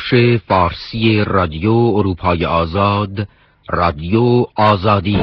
بخش فارسی رادیو اروپای آزاد، رادیو آزادی.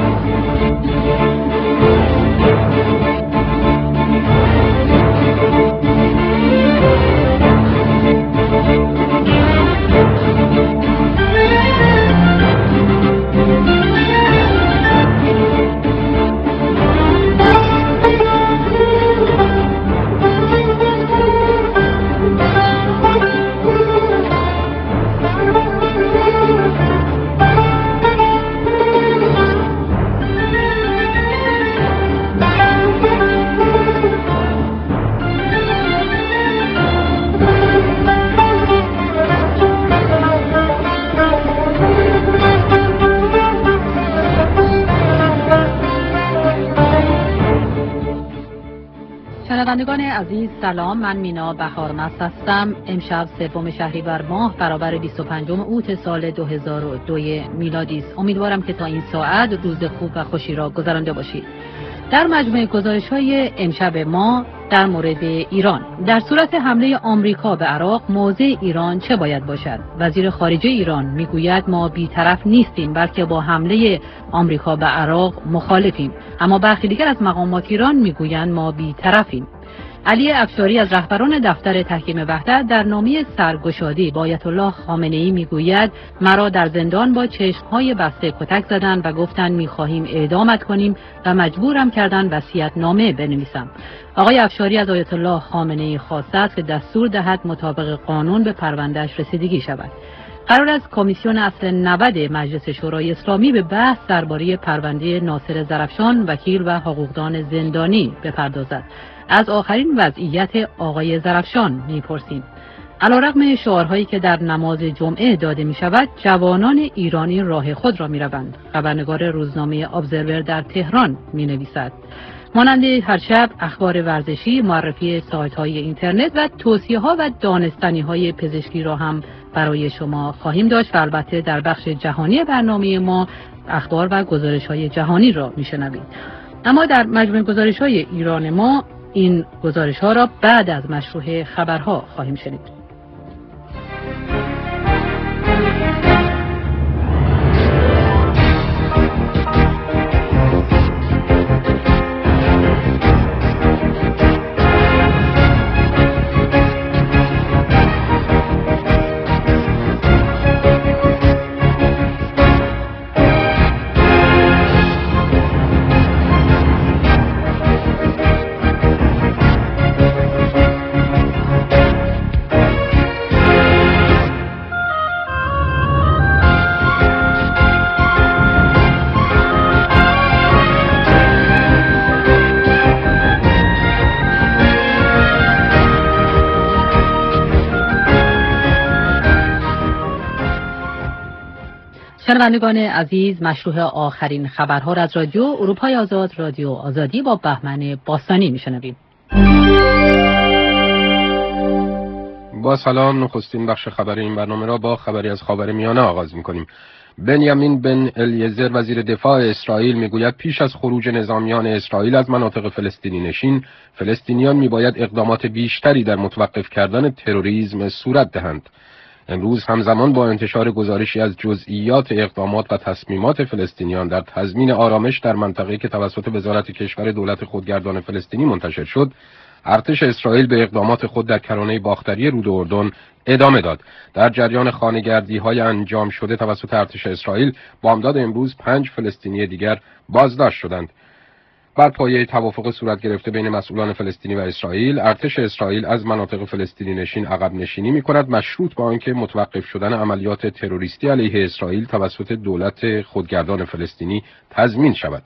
شنوندگان عزیز سلام، من مینا بهارمست هستم. امشب 3 شهریور ماه برابر 25 اوت سال 2002 میلادی است. امیدوارم که تا این ساعت روز خوب و خوشی را گذرانده باشید. در مجموعه گزارش‌های امشب ما در مورد ایران، در صورت حمله آمریکا به عراق موضع ایران چه باید باشد؟ وزیر خارجه ایران میگوید ما بی‌طرف نیستیم بلکه با حمله آمریکا به عراق مخالفیم، اما برخی دیگر از مقامات ایران میگویند ما بی‌طرفیم. علی افشاری از رهبران دفتر تحکیم وحدت در نامه سرگشادی با آیت الله خامنه‌ای میگوید مرا در زندان با چشم‌های بسته کتک زدند و گفتند می‌خواهیم اعدامت کنیم و مجبورم کردن وصیت‌نامه بنویسم. آقای افشاری از آیت الله خامنه‌ای خواسته است که دستور دهد مطابق قانون به پروندهش رسیدگی شود. قرار است کمیسیون اصل 90 مجلس شورای اسلامی به بحث درباره پرونده ناصر زرفشان وکیل و حقوقدان زندانی بپردازد. از آخرین وضعیت آقای زرفشان میپرسیم. علیرغم شعارهایی که در نماز جمعه داده می شود، جوانان ایرانی راه خود را می روند. خبرنگار روزنامه ابزرور در تهران می نویسد. مانند هر شب اخبار ورزشی، معرفی سایت های اینترنت و توصیه ها و دانستنی های پزشکی را هم برای شما خواهیم داشت و البته در بخش جهانی برنامه ما اخبار و گزارش های جهانی را می شنوید. اما در مجموع گزارش های ایران ما این گزارش ها را بعد از مشروع خبرها خواهیم شنید. شنوندگان عزیز، مشروع آخرین خبرها را از رادیو اروپای آزاد، رادیو آزادی با بهمن باستانی میشنویم. با سلام، نخستین بخش خبر این برنامه را با خبری از خاورمیانه آغاز می‌کنیم. بنیامین بن الیزر وزیر دفاع اسرائیل میگوید پیش از خروج نظامیان اسرائیل از مناطق فلسطینی نشین، فلسطینیان میباید اقدامات بیشتری در متوقف کردن تروریسم صورت دهند. امروز همزمان با انتشار گزارشی از جزئیات اقدامات و تصمیمات فلسطینیان در تضمین آرامش در منطقه‌ای که توسط وزارت کشور دولت خودگردان فلسطینی منتشر شد، ارتش اسرائیل به اقدامات خود در کرانه باختری رود اردن ادامه داد. در جریان خانه‌گردی‌های انجام شده توسط ارتش اسرائیل، بامداد امروز 5 فلسطینی دیگر بازداشت شدند. بر پایه توافق صورت گرفته بین مسئولان فلسطینی و اسرائیل، ارتش اسرائیل از مناطق فلسطینی نشین عقب نشینی می‌کند، مشروط با آنکه متوقف شدن عملیات تروریستی علیه اسرائیل توسط دولت خودگردان فلسطینی تضمین شود.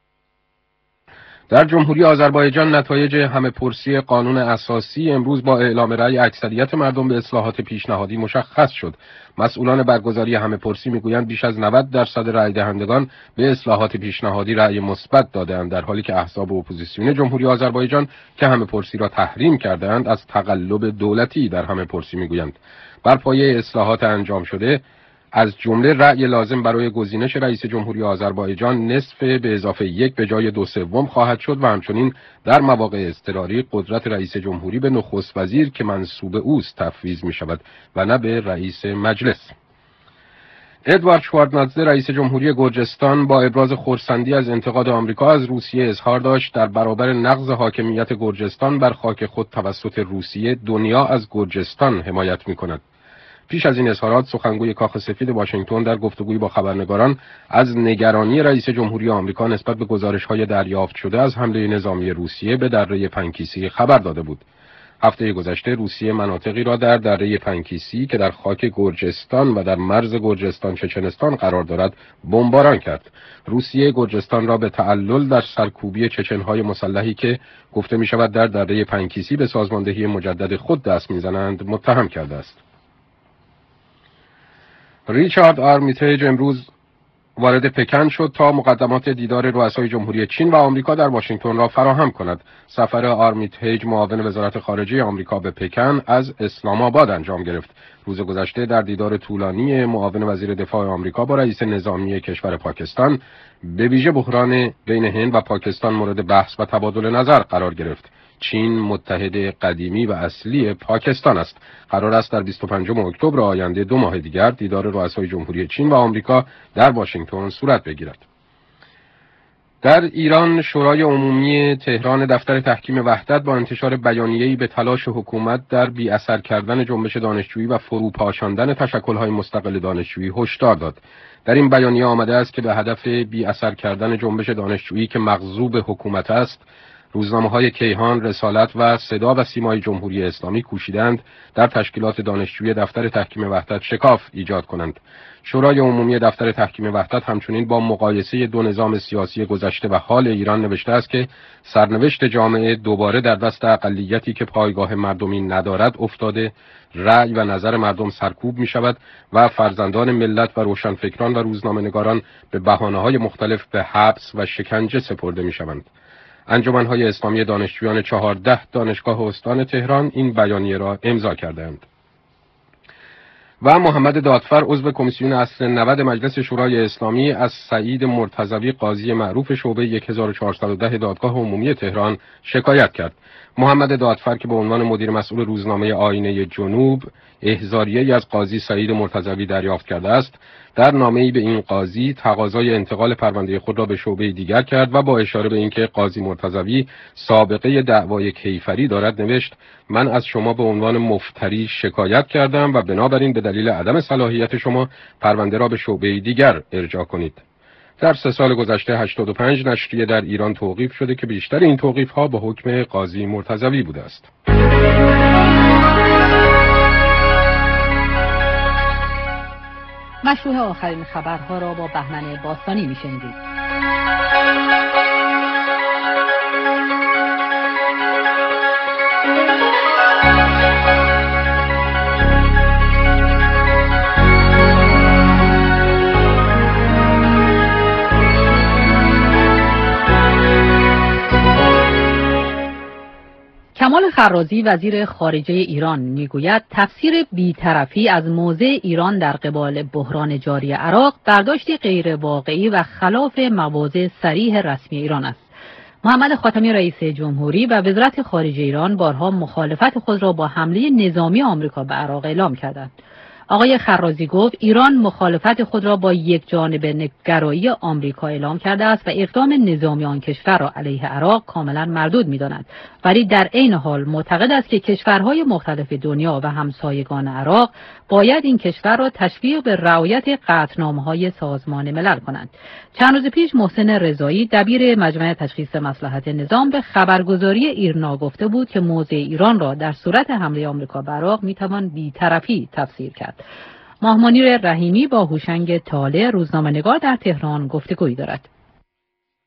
در جمهوری آذربایجان نتایج همه‌پرسی قانون اساسی امروز با اعلام رأی اکثریت مردم به اصلاحات پیشنهادی مشخص شد. مسئولان برگزاری همه‌پرسی میگویند بیش از 90% رأی دهندگان به اصلاحات پیشنهادی رأی مثبت دادند، در حالی که احزاب اپوزیسیون جمهوری آذربایجان که همه‌پرسی را تحریم کردند از تقلب دولتی در همه‌پرسی میگویند. بر پایه اصلاحات انجام شده از جمله رأی لازم برای گزینش رئیس جمهوری آذربایجان نصف به اضافه 1 به جای 2/3 خواهد شد و همچنین در مواقع اضطراری قدرت رئیس جمهوری به نخست وزیر که منصوب اوست تفویض می شود و نه به رئیس مجلس. ادوارد شواردنادزه رئیس جمهوری گرجستان با ابراز خرسندی از انتقاد آمریکا از روسیه اظهار داشت در برابر نقض حاکمیت گرجستان بر خاک خود توسط روسیه دنیا از گرجستان حمایت می‌کند. پیش از این اظهارات سخنگوی کاخ سفید واشنگتن در گفتگویی با خبرنگاران از نگرانی رئیس جمهوری آمریکا نسبت به گزارش‌های دریافت شده از حمله نظامی روسیه به دره پنکیسی خبر داده بود. هفته گذشته روسیه مناطقی را در دره پنکیسی که در خاک گرجستان و در مرز گرجستان چچنستان قرار دارد بمباران کرد. روسیه گرجستان را به تعلل در سرکوبی چچنهای مسلحی که گفته می شود در دره پنکیسی به سازماندهی مجدد خود دست می‌زنند متهم کرده است. ریچارد آرمیتیج امروز وارد پکن شد تا مقدمات دیدار رؤسای جمهوری چین و آمریکا در واشنگتن را فراهم کند. سفر آرمیتیج معاون وزارت خارجه آمریکا به پکن از اسلام آباد انجام گرفت. روز گذشته در دیدار طولانی معاون وزیر دفاع آمریکا با رئیس نظامی کشور پاکستان به ویژه بحران بین هند و پاکستان مورد بحث و تبادل نظر قرار گرفت. چین متحد قدیمی و اصلی پاکستان است. قرار است در 25 اکتبر آینده 2 ماه دیگر دیدار رؤسای جمهوری چین و آمریکا در واشنگتن صورت بگیرد. در ایران شورای عمومی تهران دفتر تحکیم وحدت با انتشار بیانیه‌ای به تلاش حکومت در بی‌اثر کردن جنبش دانشجویی و فروپاشاندن تشکل‌های مستقل دانشجویی هشدار داد. در این بیانیه آمده است که به هدف بی‌اثر کردن جنبش دانشجویی که مغصوب حکومت است، روزنامه‌های کیهان، رسالت و صدا و سیمای جمهوری اسلامی کوشیدند در تشکیلات دانشجویی دفتر تحکیم وحدت شکاف ایجاد کنند. شورای عمومی دفتر تحکیم وحدت همچنین با مقایسه 2 نظام سیاسی گذشته و حال ایران نوشته است که سرنوشت جامعه دوباره در دست اقلیتی که پایگاه مردمی ندارد افتاده، رأی و نظر مردم سرکوب می شود و فرزندان ملت و روشنفکران و روزنامه‌نگاران به بهانه‌های مختلف به حبس و شکنجه سپرده می شوند. انجمن‌های اسلامی دانشجویان 14 دانشگاه استان تهران این بیانیه را امضا کردند. و محمد دادفر عضو کمیسیون اصل 90 مجلس شورای اسلامی از سعید مرتضوی قاضی معروف شعبه 1410 دادگاه عمومی تهران شکایت کرد. محمد دادفر که به عنوان مدیر مسئول روزنامه آینه جنوب احضاریه‌ای از قاضی سعید مرتضوی دریافت کرده است، در نامه‌ای به این قاضی تقاضای انتقال پرونده خود را به شعبه دیگر کرد و با اشاره به اینکه قاضی مرتضوی سابقه دعوای کیفری دارد نوشت: من از شما به عنوان مفتری شکایت کردم و بنابراین به دلیل عدم صلاحیت شما پرونده را به شعبه دیگر ارجاع کنید. در 3 سال گذشته 85 نشریه در ایران توقیف شده که بیشتر این توقیف‌ها به حکم قاضی مرتضوی بوده است. مشروع آخرین خبرها را با بهمن باستانی میشنیدید. کمال خرازی وزیر خارجه ایران میگوید تفسیر بی‌طرفی از موضع ایران در قبال بحران جاری عراق برداشتی غیر واقعی و خلاف مواضع صریح رسمی ایران است. محمد خاتمی رئیس جمهوری و وزارت خارجه ایران بارها مخالفت خود را با حمله نظامی آمریکا به عراق اعلام کردند. آقای خرازی گفت ایران مخالفت خود را با یک جانبه گرایی آمریکا اعلام کرده است و اقدام نظامی آن کشور را علیه عراق کاملا مردود می‌داند، ولی در عین حال معتقد است که کشورهای مختلف دنیا و همسایگان عراق باید این کشور را تشویق به رعایت قطعنامه‌های سازمان ملل کنند. چند روز پیش محسن رضایی دبیر مجمع تشخیص مصلحت نظام به خبرگزاری ایرنا گفته بود که موضع ایران را در صورت حمله آمریکا به عراق می‌توان بی‌طرفی تفسیر کرد. ماهمنیر رحیمی با هوشنگ طالع روزنامه‌نگار در تهران گفتگویی دارد.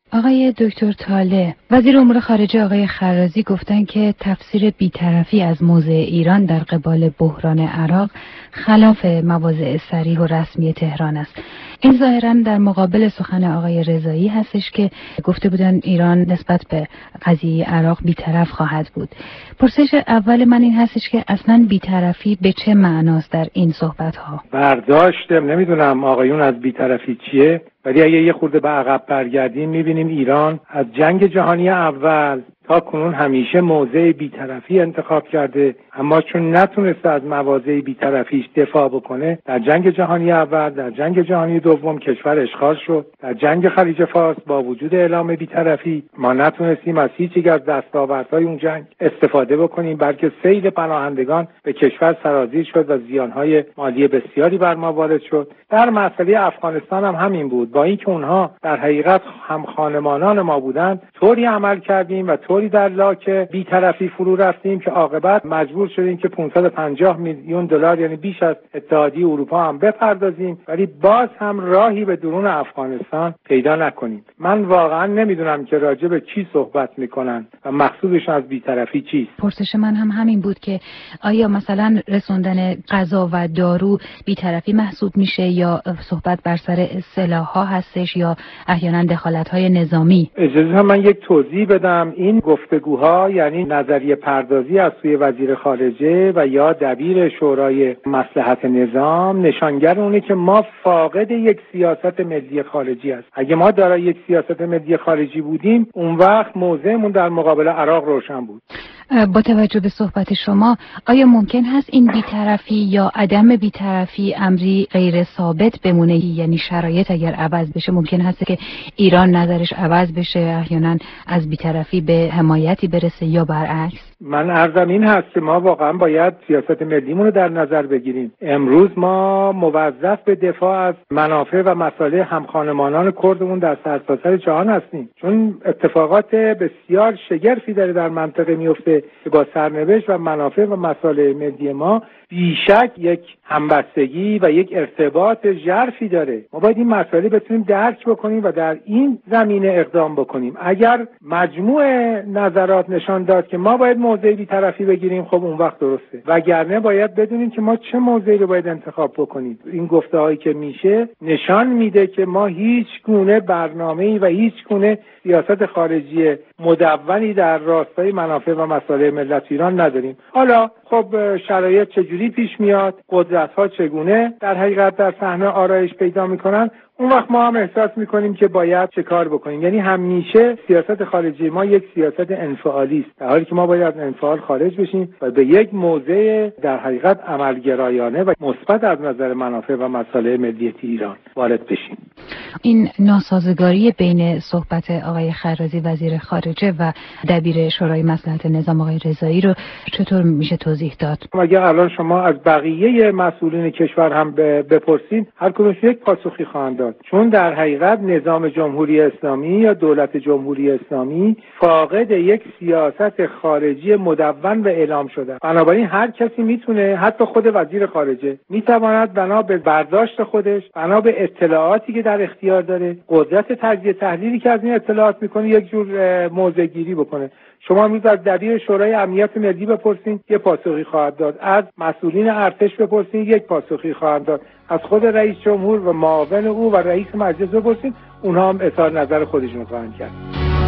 آقای دکتر طالع، وزیر امور خارجه آقای خرازی گفتن که تفسیر بی‌طرفی از موضع ایران در قبال بحران عراق خلاف مواضع صریح و رسمی تهران است. این ظاهراً در مقابل سخن آقای رضایی هستش که گفته بودن ایران نسبت به قضیه عراق بی‌طرف خواهد بود. پرسش اول من این هستش که اصلاً بی‌طرفی به چه معناست در این صحبت‌ها؟ برداشتم نمیدونم آقایون از بی‌طرفی چیه، ولی اگه یه خورده به عقب برگردیم می‌بینیم ایران از جنگ جهانی اول تا کنون همیشه موضع بی‌طرفی انتخاب کرده، اما چون نتونسته از مواضع بی‌طرفیش دفاع بکنه، در جنگ جهانی اول، در جنگ جهانی دوم کشور اشغال شد. در جنگ خلیج فارس با وجود اعلام بی‌طرفی ما نتونستیم از هیچ یک از دستاوردهای اون جنگ استفاده بکنیم، بلکه سیل پناهندگان به کشور سرازیر شد و زیانهای مالی بسیاری بر ما وارد شد. در مسئله افغانستان هم همین بود. با اینکه اونها در حقیقت هم خانمانان ما بودند، طوری عمل کردیم و طوری در لاک بی‌طرفی فرو رفتیم که عاقبت مجبور شدیم که 550 میلیون دلار یعنی بیش از اتحادیه اروپا هم بپردازیم، ولی باز هم راهی به درون افغانستان پیدا نکنیم. من واقعا نمیدونم که راجع به چی صحبت میکنن و مقصودشون از بی‌طرفی چیست. پرسش من هم همین بود که آیا مثلا رسوندن غذا و دارو بی‌طرفی محسوب میشه یا صحبت بر سر سلاح‌ها هستش یا احیانا دخالت‌های نظامی؟ اجازه من یک توضیح بدم. این گفتگوها یعنی نظریه پردازی از سوی وزیر خارجه و یا دبیر شورای مصلحت نظام نشانگر اونه که ما فاقد یک سیاست ملی خارجی است. اگه ما دارای یک سیاست ملی خارجی بودیم، اون وقت موضعمون در مقابل عراق روشن بود. با توجه به صحبت شما، آیا ممکن هست این بی‌طرفی یا عدم بی‌طرفی امری غیر ثابت بمونه؟ یعنی شرایط اگر عوض بشه ممکن هست که ایران نظرش عوض بشه، احیانا از بی‌طرفی به حمایتی برسه یا برعکس؟ من عرضم این هست که ما واقعا باید سیاست ملیمون رو در نظر بگیریم. امروز ما موظف به دفاع از منافع و مصالح همخانمانان کردمون در سرتاسر جهان هستیم، چون اتفاقات بسیار شگرفی داره در منطقه میفته که با سرنوشت و منافع و مصالح ملی ما بیشک یک همبستگی و یک ارتباط ژرفی داره. ما باید این مسئله بتونیم درک بکنیم و در این زمینه اقدام بکنیم. اگر مجموع نظرات نشان داد که ما باید موضع بی‌طرفی بگیریم، خب اون وقت درسته، وگرنه باید بدونیم که ما چه موضعی رو باید انتخاب بکنیم. این گفته‌هایی که میشه نشان میده که ما هیچ گونه برنامه‌ای و هیچ گونه سیاست خارجی مدونی در راستای منافع و مصالح ملت ایران نداریم. حالا خب شرایط چجوری پیش میاد، قدرت‌ها چگونه در حقیقت در صحنه آرایش پیدا میکنن، اون وقت ما هم احساس میکنیم که باید چه کار بکنیم. یعنی همیشه سیاست خارجی ما یک سیاست انفعالی است، در حالی که ما باید از انفعال خارج بشیم و به یک موضع در حقیقت عملگرایانه و مثبت از نظر منافع و مصالح ملی ایران وارد بشیم. این ناسازگاری بین صحبت آقای خرازی وزیر خارجه و دبیر شورای مصلحت نظام آقای رضایی رو چطور میشه توضیح داد؟ اگر الان شما از بقیه مسئولین کشور هم بپرسین، هر کدومش یک پاسخی خواهند داد، چون در حقیقت نظام جمهوری اسلامی یا دولت جمهوری اسلامی فاقد یک سیاست خارجی مدون و اعلام شده. بنابراین هر کسی میتونه، حتی خود وزیر خارجه میتواند بنا به برداشت خودش، بنا به اطلاعاتی که در اختیار داره، قدرت تجزیه تحلیلی که از این اطلاعات میکنه، یک جور موضع گیری بکنه. شما امروز از دبیر شورای امنیت ملی بپرسین، یک پاسخی خواهد داد. از مسئولین ارتش بپرسین، یک پاسخی خواهد داد. از خود رئیس جمهور و معاون او و رئیس مجلس بپرسین، اونها هم اظهار نظر خودشون خواهند کرد.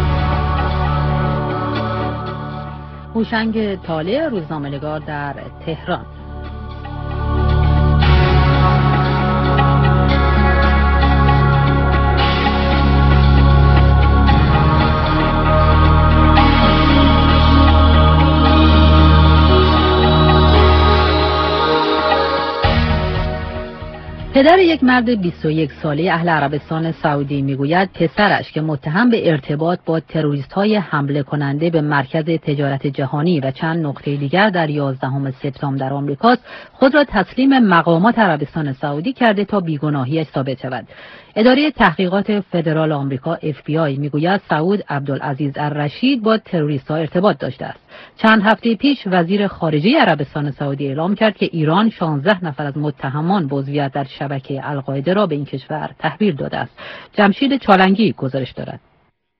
هوشنگ طالع، روزنامه‌نگار در تهران. پدر یک مرد 21 ساله اهل عربستان سعودی میگوید پسرش که متهم به ارتباط با تروریست‌های حمله کننده به مرکز تجارت جهانی و چند نقطه دیگر در 11 سپتامبر در آمریکاست، خود را تسلیم مقامات عربستان سعودی کرده تا بیگناهیش ثابت شود. اداره تحقیقات فدرال آمریکا FBI میگوید سعود عبدالعزیز الرشید با تروریست‌ها ارتباط داشته است. چند هفته پیش وزیر خارجه عربستان سعودی اعلام کرد که ایران 16 نفر از متهمان به عضویت در شبکه القاعده را به این کشور تحویل داده است. جمشید چالنگی گزارش دارد.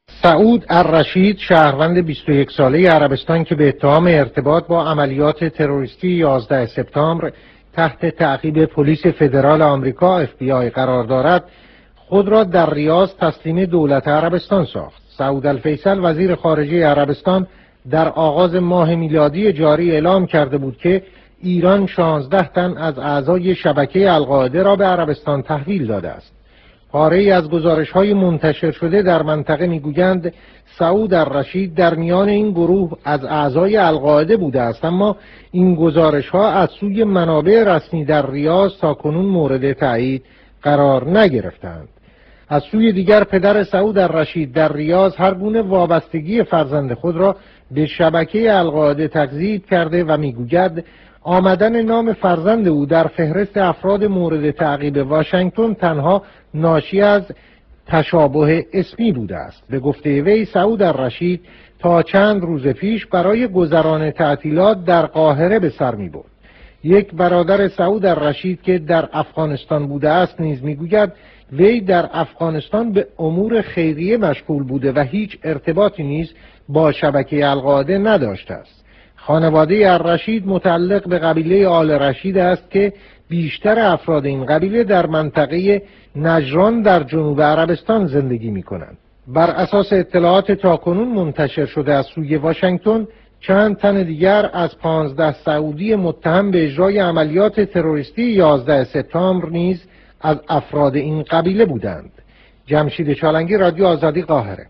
سعود الرشید، شهروند 21 ساله عربستان که به اتهام ارتباط با عملیات تروریستی 11 سپتامبر تحت تعقیب پلیس فدرال آمریکا FBI قرار دارد، خود را در ریاض تسلیم دولت عربستان ساخت. سعود الفیصل، وزیر خارجه عربستان، در آغاز ماه میلادی جاری اعلام کرده بود که ایران 16 تن از اعضای شبکه القاعده را به عربستان تحویل داده است. پاره‌ای از گزارش‌های منتشر شده در منطقه می‌گویند سعود الرشید در میان این گروه از اعضای القاعده بوده است، اما این گزارش‌ها از سوی منابع رسمی در ریاض تاکنون مورد تایید قرار نگرفتند. از سوی دیگر پدر سعود الرشید در ریاض هر گونه وابستگی فرزند خود را به شبکه القاعده تکذیب کرده و می‌گوید آمدن نام فرزند او در فهرست افراد مورد تعقیب واشنگتن تنها ناشی از تشابه اسمی بوده است. به گفته وی، سعود الرشید تا چند روز پیش برای گذران تعطیلات در قاهره به سر می برد. یک برادر سعود الرشید که در افغانستان بوده است نیز میگوید وی در افغانستان به امور خیریه مشغول بوده و هیچ ارتباطی نیز با شبکه القاعده نداشته است. خانواده الرشید متعلق به قبیله آل رشید است که بیشتر افراد این قبیله در منطقه نجران در جنوب عربستان زندگی می کنند. بر اساس اطلاعات تاکنون منتشر شده از سوی واشنگتن، چند تن دیگر از 15 سعودی متهم به اجرای عملیات تروریستی 11 سپتامبر نیز از افراد این قبیله بودند. جمشید چالنگی، رادیو آزادی، قاهره.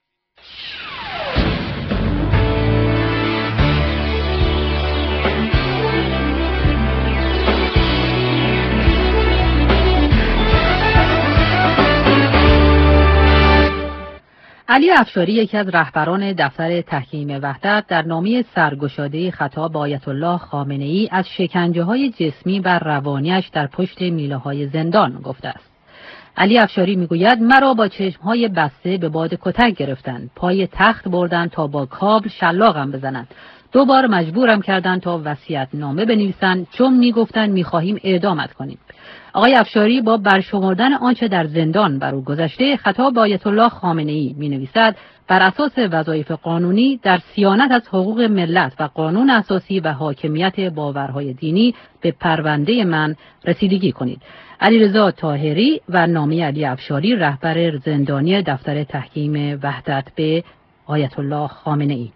علی افشاری، یکی از رهبران دفتر تحکیم وحدت، در نامه سرگشاده خطاب به آیت الله خامنه‌ای از شکنجه‌های جسمی و روانیش در پشت میله‌های زندان گفته است. علی افشاری میگوید مرا با چشم‌های بسته به باد کتک گرفتند، پای تخت بردند تا با کابل شلاقم بزنند. 2 بار مجبورم کردند تا وصیت‌نامه بنویسند، چون میگفتند می‌خواهیم اعدامت کنیم. آقای افشاری با برشمردن آنچه در زندان بر او گذشته خطاب به آیت الله خامنه‌ای می‌نویسد بر اساس وظایف قانونی در صیانت از حقوق ملت و قانون اساسی و حاکمیت باورهای دینی به پرونده من رسیدگی کنید. علیرضا طاهری و نامه علی افشاری، رهبر زندانی دفتر تحکیم وحدت به آیت الله خامنه‌ای.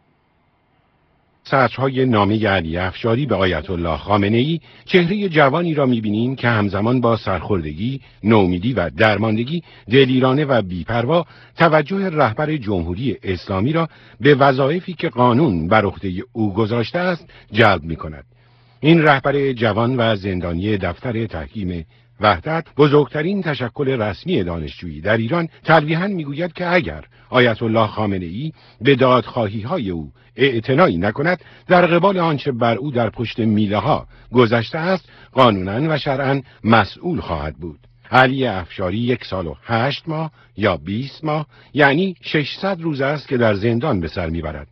سطرهای نامه علی افشاری به آیت الله خامنه‌ای چهره جوانی را می‌بینیم که همزمان با سرخوردگی، نومیدی و درماندگی دلیرانه و بی‌پروا توجه رهبر جمهوری اسلامی را به وظایفی که قانون بر عهده او گذاشته است جلب می‌کند. این رهبر جوان و زندانی دفتر تحکیم وحدت، بزرگترین تشکل رسمی دانشجویی در ایران، تلویحاً میگوید که اگر آیت الله خامنه‌ای به دادخواهی‌های او اعتنایی نکند، در قبال آنچه بر او در پشت میله‌ها گذشته است قانوناً و شرعاً مسئول خواهد بود. علی افشاری 1 سال و 8 ماه یا 20 ماه یعنی 600 روز است که در زندان به سر میبرد.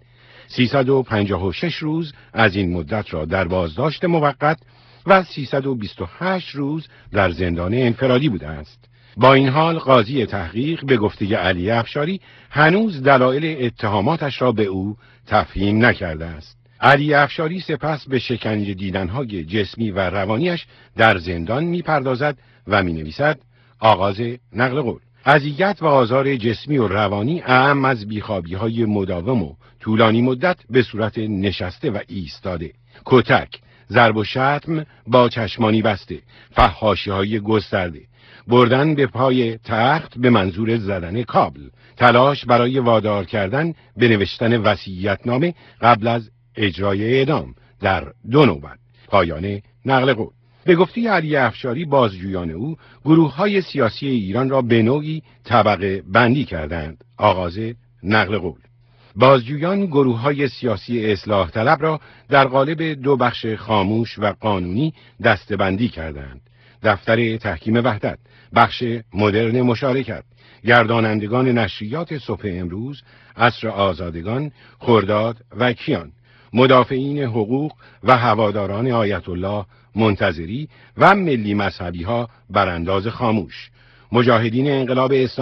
356 روز از این مدت را در بازداشت موقت و 328 روز در زندان انفرادی بوده است. با این حال قاضی تحقیق به گفته علی افشاری هنوز دلایل اتهاماتش را به او تفهیم نکرده است. علی افشاری سپس به شکنجه دیدنهای جسمی و روانیش در زندان میپردازد و مینویسد: آغاز نقل قول. اذیت و آزار جسمی و روانی اعم از بیخوابی‌های مداوم و طولانی مدت به صورت نشسته و ایستاده، کتک، ضرب و شتم با چشمانی بسته، فحاشی‌های گسترده، بردن به پای تخت به منظور زدن کابل، تلاش برای وادار کردن به نوشتن وصیت‌نامه قبل از اجرای اعدام در 2 نوبت. پایان نقل قول. به گفته علی افشاری، بازجویان او گروه‌های سیاسی ایران را به نوعی طبقه بندی کردند. آغاز نقل قول. بازجویان گروه‌های سیاسی اصلاح طلب را در قالب 2 بخش خاموش و قانونی دسته‌بندی کردند. دفتر تحکیم وحدت، بخش مدرن مشارکت، گردانندگان نشریات صبح امروز، عصر آزادگان، خرداد و کیان، مدافعین حقوق و هواداران آیت الله منتظری و ملی مذهبی ها برانداز خاموش، مجاهدین انقلاب اسلامی،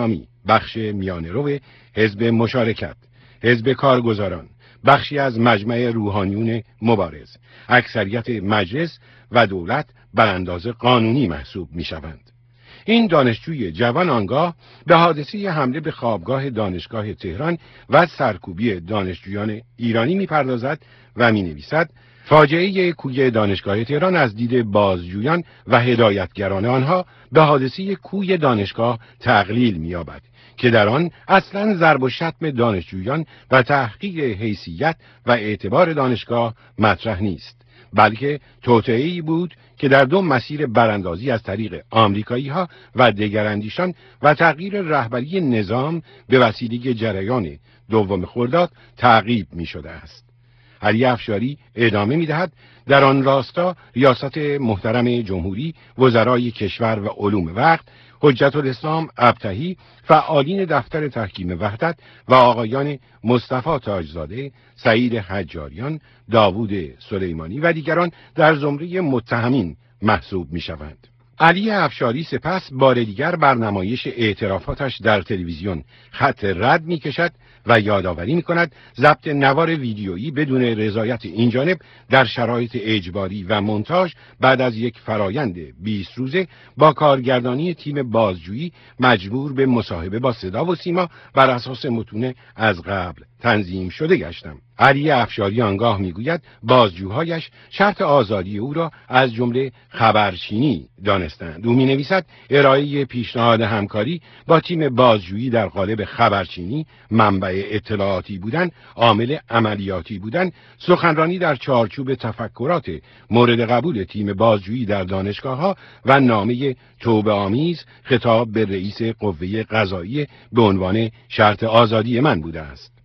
بخش میانه‌رو حزب مشارکت، حزب کارگزاران، بخشی از مجمع روحانیون مبارز، اکثریت مجلس و دولت برانداز قانونی محسوب می‌شوند. این دانشجوی جوان آنگاه به حادثه حمله به خوابگاه دانشگاه تهران و سرکوبی دانشجویان ایرانی می‌پردازد و می‌نویسد: فاجعه کوی دانشگاه تهران از دید بازجویان و هدایتگران آنها به حادثه کوی دانشگاه تقلیل می‌یابد که در آن اصلاً ضرب و شتم دانشجویان و تحقیر حیثیت و اعتبار دانشگاه مطرح نیست، بلکه توطئه‌ای بود که در دو مسیر براندازی از طریق آمریکایی‌ها و دگراندیشان و تغییر رهبری نظام به وسیله جریان دوم خرداد تعقیب می‌شده است. علی افشاری ادامه می‌دهد: در آن راستا ریاست محترم جمهوری، وزرای کشور و علوم وقت، حجت الاسلام ابطحی، فعالین دفتر تحکیم وحدت و آقایان مصطفی تاجزاده، سعید حجاریان، داوود سلیمانی و دیگران در زمره متهمین محسوب می‌شوند. علی افشاری سپس بار دیگر بر نمایش اعترافاتش در تلویزیون خط رد می‌کشد و یادآوری می‌کند ضبط نوار ویدیویی بدون رضایت این جانب در شرایط اجباری و مونتاژ بعد از یک فرایند 20 روزه با کارگردانی تیم بازجویی مجبور به مصاحبه با صدا و سیما بر اساس متون از قبل تنظیم شده گشتم. علی افشاری آنگاه میگوید بازجوهایش شرط آزادی او را از جمله خبرچینی دانستند. او مینویسد ارائه پیشنهاد همکاری با تیم بازجویی در قالب خبرچینی، منبع اطلاعاتی بودن، عامل عملیاتی بودن، سخنرانی در چارچوب تفکرات مورد قبول تیم بازجویی در دانشگاه‌ها و نامه توبه‌آمیز خطاب به رئیس قوه قضاییه به عنوان شرط آزادی من بوده است.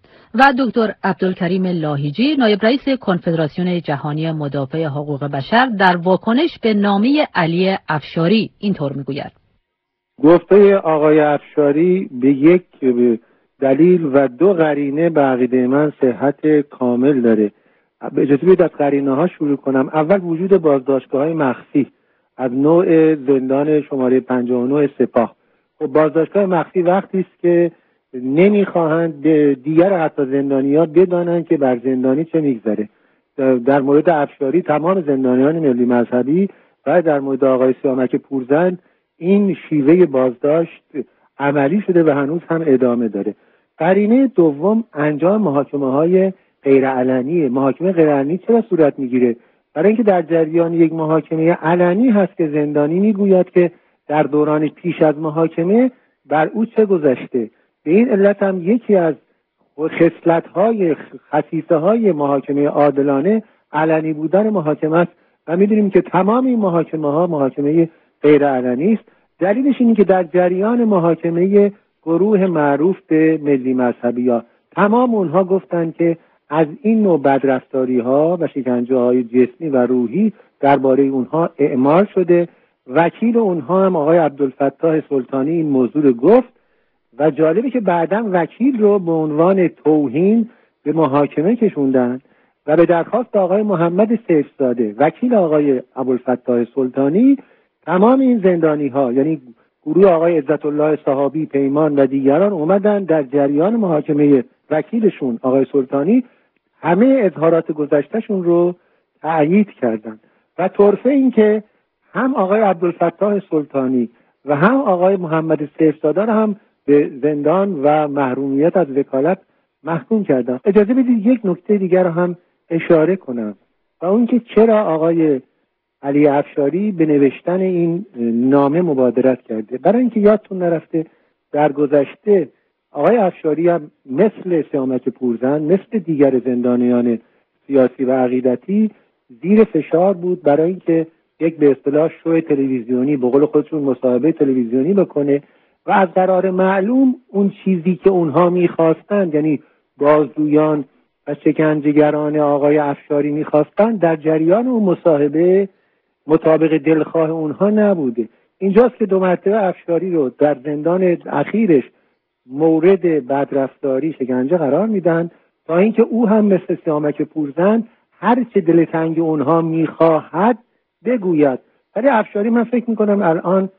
و دکتر عبدالکریم لاهیجی، نایب رئیس کنفدراسیون جهانی مدافع حقوق بشر، در واکنش به نامه علی افشاری اینطور میگوید: گفته آقای افشاری به یک دلیل و دو قرینه به عقیده من صحت کامل داره. اجازه بدید از قرینه ها شروع کنم. اول وجود بازداشتگاه‌های مخفی از نوع زندان شماره 59 سپاه. خب بازداشتگاه مخفی وقتی است که نمیخواهند دیگر حتی زندانی‌ها بدانند که بر زندانی چه میگذره. در مورد افشاری تمام زندانیان ملی مذهبی و در مورد آقای سیامک پورزن این شیوه بازداشت عملی شده و هنوز هم ادامه داره. قرینه دوم انجام محاکمه‌های غیرعلنی. محاکمه غیرعلنی چرا صورت میگیره؟ برای اینکه در جریان یک محاکمه علنی هست که زندانی میگوید که در دوران پیش از محاکمه بر او چه گذشته. به این علت هم یکی از خصلت‌های خصیصه‌های محاکمه عادلانه علنی بودن محاکمه است و می‌دونیم که تمام این محاکمه‌ها محاکمه غیر علنی است. دلیلش اینه که در جریان محاکمه گروه معروف به ملی مذهبی‌ها تمام اونها گفتند که از این نوع بدرفتاری‌ها و شکنجه‌های جسمی و روحی درباره اونها اعمال شده. وکیل اونها هم آقای عبدالفتاح سلطانی این موضوع رو گفت و جالبه که بعداً وکیل رو به عنوان توهین به محاکمه کشوندن و به درخواست آقای محمد سیفزاده وکیل آقای ابوالفتاح سلطانی تمام این زندانی‌ها یعنی گروه آقای عزت الله صحابی، پیمان و دیگران اومدن در جریان محاکمه وکیلشون آقای سلطانی همه اظهارات گذشتهشون رو تأیید کردن و طرفه این که هم آقای عبدالفتاح سلطانی و هم آقای محمد سیفزاده هم به زندان و محرومیت از وکالت محکوم کردن. اجازه بدید یک نکته دیگر هم اشاره کنم و اون که چرا آقای علی افشاری به نوشتن این نامه مبادرت کرده. برای اینکه یادتون نرفته در گذشته آقای افشاری هم مثل سیامک پورزن مثل دیگر زندانیان سیاسی و عقیدتی زیر فشار بود برای اینکه یک به اصطلاح شو تلویزیونی به قول خودشون مصاحبه تلویزیونی بکنه و از قرار معلوم اون چیزی که اونها میخواستند یعنی بازجویان و شکنجهگران آقای افشاری میخواستند در جریان اون مصاحبه مطابق دلخواه اونها نبوده. اینجاست که دو مرتبه افشاری رو در زندان اخیرش مورد بدرفتاری شکنجه قرار میدن تا اینکه او هم مثل سیامک پورزن هر چه دلتنگ اونها میخواهد بگوید. ولی افشاری من فکر میکنم الان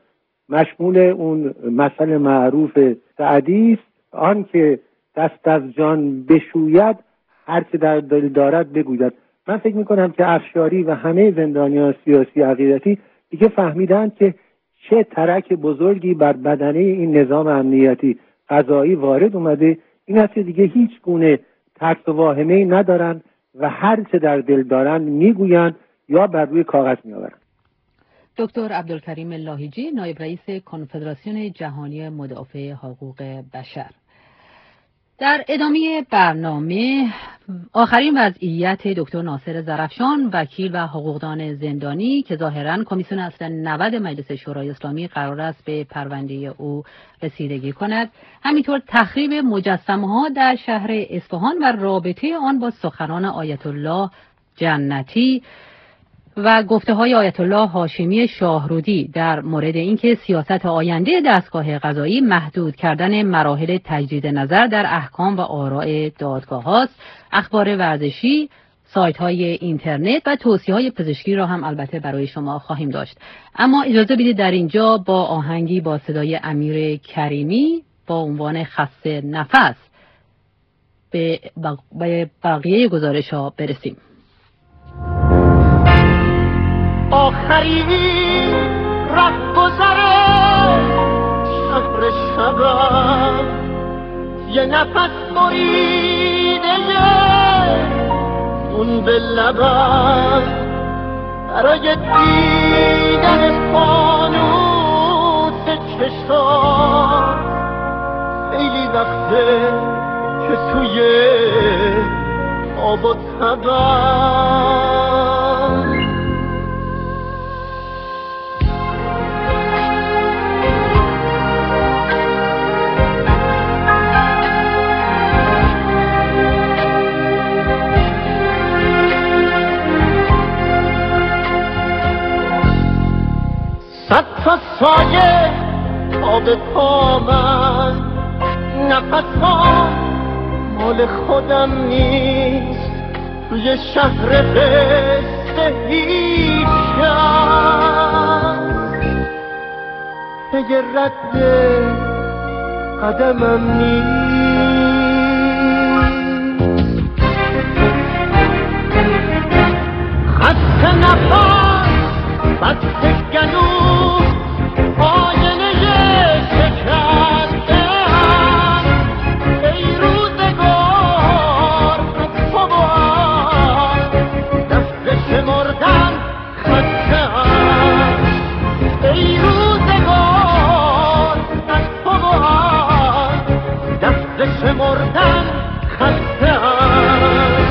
مشمول اون مثل معروف سعدی است، آن که دست از جان بشوید هر چه در دل دارد بگوید. من فکر میکنم که افشاری و همه زندانیان سیاسی عقیدتی دیگه فهمیدن که چه ترک بزرگی بر بدنه این نظام امنیتی قضایی وارد اومده. این است که دیگه هیچ گونه ترس و واهمه‌ای ندارن و هر چه در دل دارن میگویند یا بر روی کاغذ میآورن. دکتر عبدالکریم لاهیجی، نایب رئیس کنفدراسیون جهانی مدافع حقوق بشر. در ادامه برنامه آخرین وضعیت دکتر ناصر زرفشان، وکیل و حقوقدان زندانی که ظاهراً کمیسیون اصل 90 مجلس شورای اسلامی قرار است به پرونده او رسیدگی کند، همینطور تخریب مجسمه‌ها در شهر اصفهان و رابطه آن با سخنان آیت الله جنتی و گفته‌های آیت الله هاشمی شاهرودی در مورد اینکه سیاست آینده دستگاه قضایی محدود کردن مراحل تجدید نظر در احکام و آراء دادگاه هاست. اخبار ورزشی، سایت‌های اینترنت و توصیه‌های پزشکی را هم البته برای شما خواهیم داشت. اما اجازه بدید در اینجا با آهنگی با صدای امیر کریمی با عنوان خسته نفس به بقیه گزارش‌ها برسیم. آخرین رفت گذره شهر شبم، یه نفس بریده اون به لبم، برای دیدن فانوس چشم خیلی وقته که توی آب و تبم. صد تا سایه آب پا من، نفسام مال خودم نیست، توی شهر قصه هیچ کس یه رد قدمم نیست. خسته نفس بسته گلو آینه شکستم، ای روزگار از تو باید دست شمردن خستم، ای روزگار از تو باید دست شمردن خستم.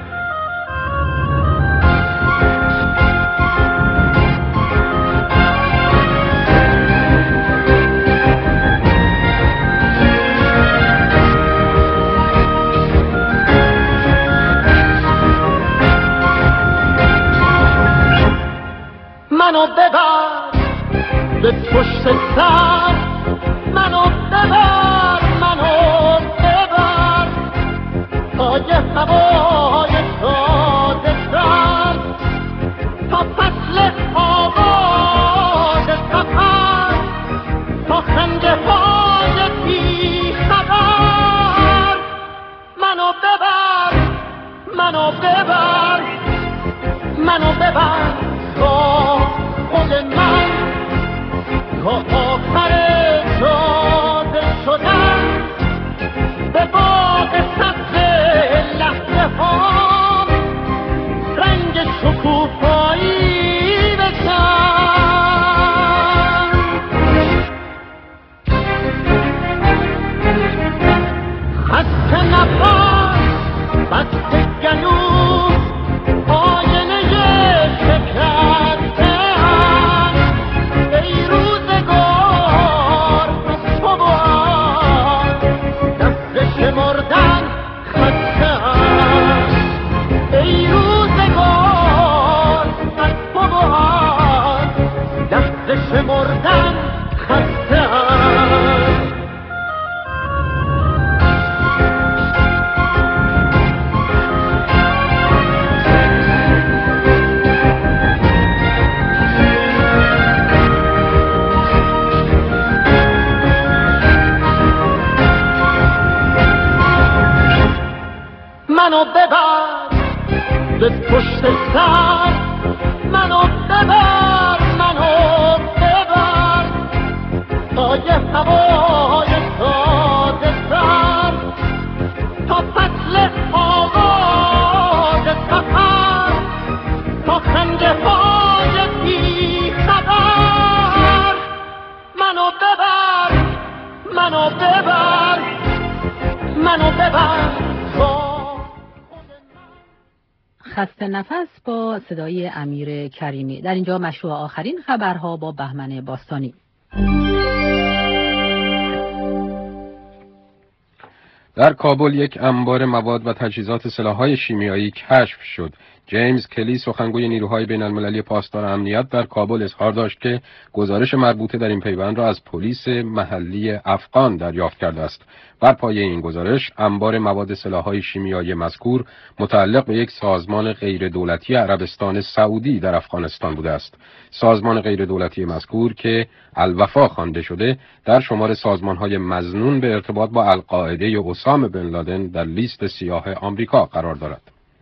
منو ببر به پشت سر، منو ببر، منو ببر تا یه هوای تازه سر، تا فصل آباد سفر، تا خنده های بی خبر. منو ببر، منو ببر، منو ببر تا خود من، تا آخر جاده شدن به باغ سبز لحظه ها رنگ شکوفایی بشن. خسته نفس بسته گلو آینه شکستم، ای روزگار از تو باید دست شمردن خستم، ای روزگار از تو باید دست شمردن خستم. منو ببر به پشت سر، منو ببر تا یه هوای ساده سر، تا فصل آغاز سفر، تا خنده های بی خبر. منو ببر خسته نفس با صدای امیر کریمی. در اینجا مشروع آخرین خبرها با بهمن باستانی. در کابل یک انبار مواد و تجهیزات سلاح‌های شیمیایی کشف شد. جیمز کلی سخنگوی نیروهای بین‌المللی پاسدار امنیت در کابل اظهار داشت که گزارش مربوطه در این پیوند را از پلیس محلی افغان دریافت کرده است. بر پایه این گزارش انبار مواد سلاح‌های شیمیایی مذکور متعلق به یک سازمان غیردولتی عربستان سعودی در افغانستان بوده است. سازمان غیردولتی مذکور که الوفا خوانده شده در شمار سازمان‌های مظنون به ارتباط با القاعده و اسامه بن لادن در لیست سیاه آمریکا قرار دارد.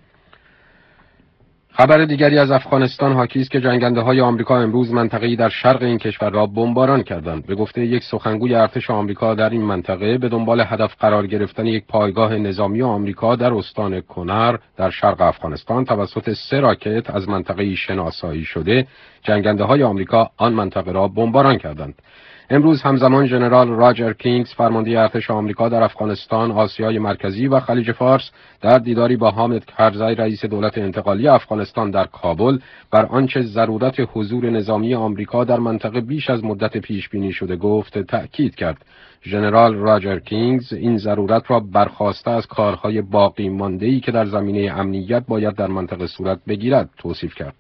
خبر دیگری از افغانستان حاکی است که جنگنده‌های آمریکا امروز منطقه‌ای در شرق این کشور را بمباران کردند. به گفته یک سخنگوی ارتش آمریکا در این منطقه به دنبال هدف قرار گرفتن یک پایگاه نظامی آمریکا در استان کنر در شرق افغانستان توسط 3 راکت از منطقه‌ای شناسایی شده، جنگنده‌های آمریکا آن منطقه را بمباران کردند. امروز همزمان ژنرال راجر کینگز فرمانده ارتش آمریکا در افغانستان، آسیای مرکزی و خلیج فارس در دیداری با حامد کرزی رئیس دولت انتقالی افغانستان در کابل بر آنچه ضرورت حضور نظامی آمریکا در منطقه بیش از مدت پیش بینی شده گفت تأکید کرد. ژنرال راجر کینگز این ضرورت را برخواسته از کارهای باقی مانده‌ای که در زمینه امنیت باید در منطقه صورت بگیرد توصیف کرد.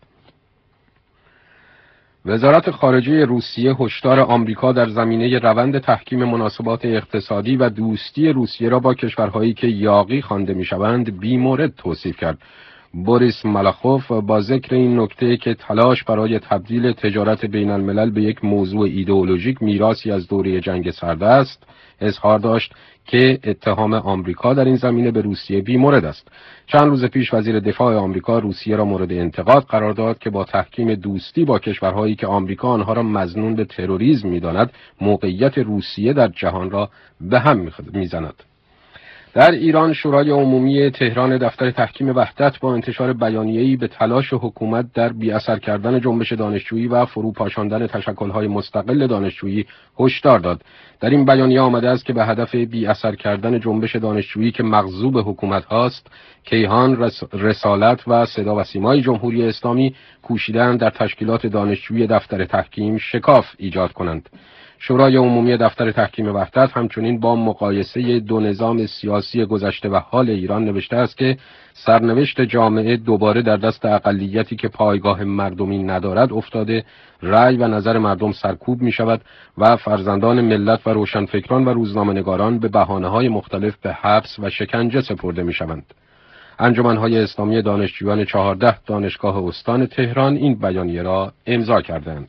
وزارت خارجه روسیه هشدار آمریکا در زمینه روند تحکیم مناسبات اقتصادی و دوستی روسیه را با کشورهایی که یاغی خوانده می‌شوند بی‌مورد توصیف کرد. بوریس مالاخوف با ذکر این نکته که تلاش برای تبدیل تجارت بین الملل به یک موضوع ایدئولوژیک میراثی از دوره جنگ سرد است، اظهار داشت که اتهام آمریکا در این زمینه به روسیه بی‌مورد است. چند روز پیش وزیر دفاع آمریکا روسیه را مورد انتقاد قرار داد که با تحکیم دوستی با کشورهایی که آمریکا آنها را مظنون به تروریسم می‌داند، موقعیت روسیه در جهان را به هم می‌زند. در ایران شورای عمومی تهران دفتر تحکیم وحدت با انتشار بیانیه‌ای به تلاش حکومت در بی‌اثر کردن جنبش دانشجویی و فروپاشاندن تشکل‌های مستقل دانشجویی هشدار داد. در این بیانیه آمده است که به هدف بی‌اثر کردن جنبش دانشجویی که مغضوب حکومت هاست، کیهان، رسالت و صدا و سیمای جمهوری اسلامی کوشیدند در تشکیلات دانشجویی دفتر تحکیم شکاف ایجاد کنند. شورای عمومی دفتر تحکیم وحدت همچنین با مقایسه 2 نظام سیاسی گذشته و حال ایران نوشته است که سرنوشت جامعه دوباره در دست اقلیتی که پایگاه مردمی ندارد افتاده، رأی و نظر مردم سرکوب می شود و فرزندان ملت و روشنفکران و روزنامه‌نگاران به بهانه‌های مختلف به حبس و شکنجه سپرده می شوند. انجمن‌های اسلامی دانشجویان 14 دانشگاه استان تهران این بیانیه را امضا کردند.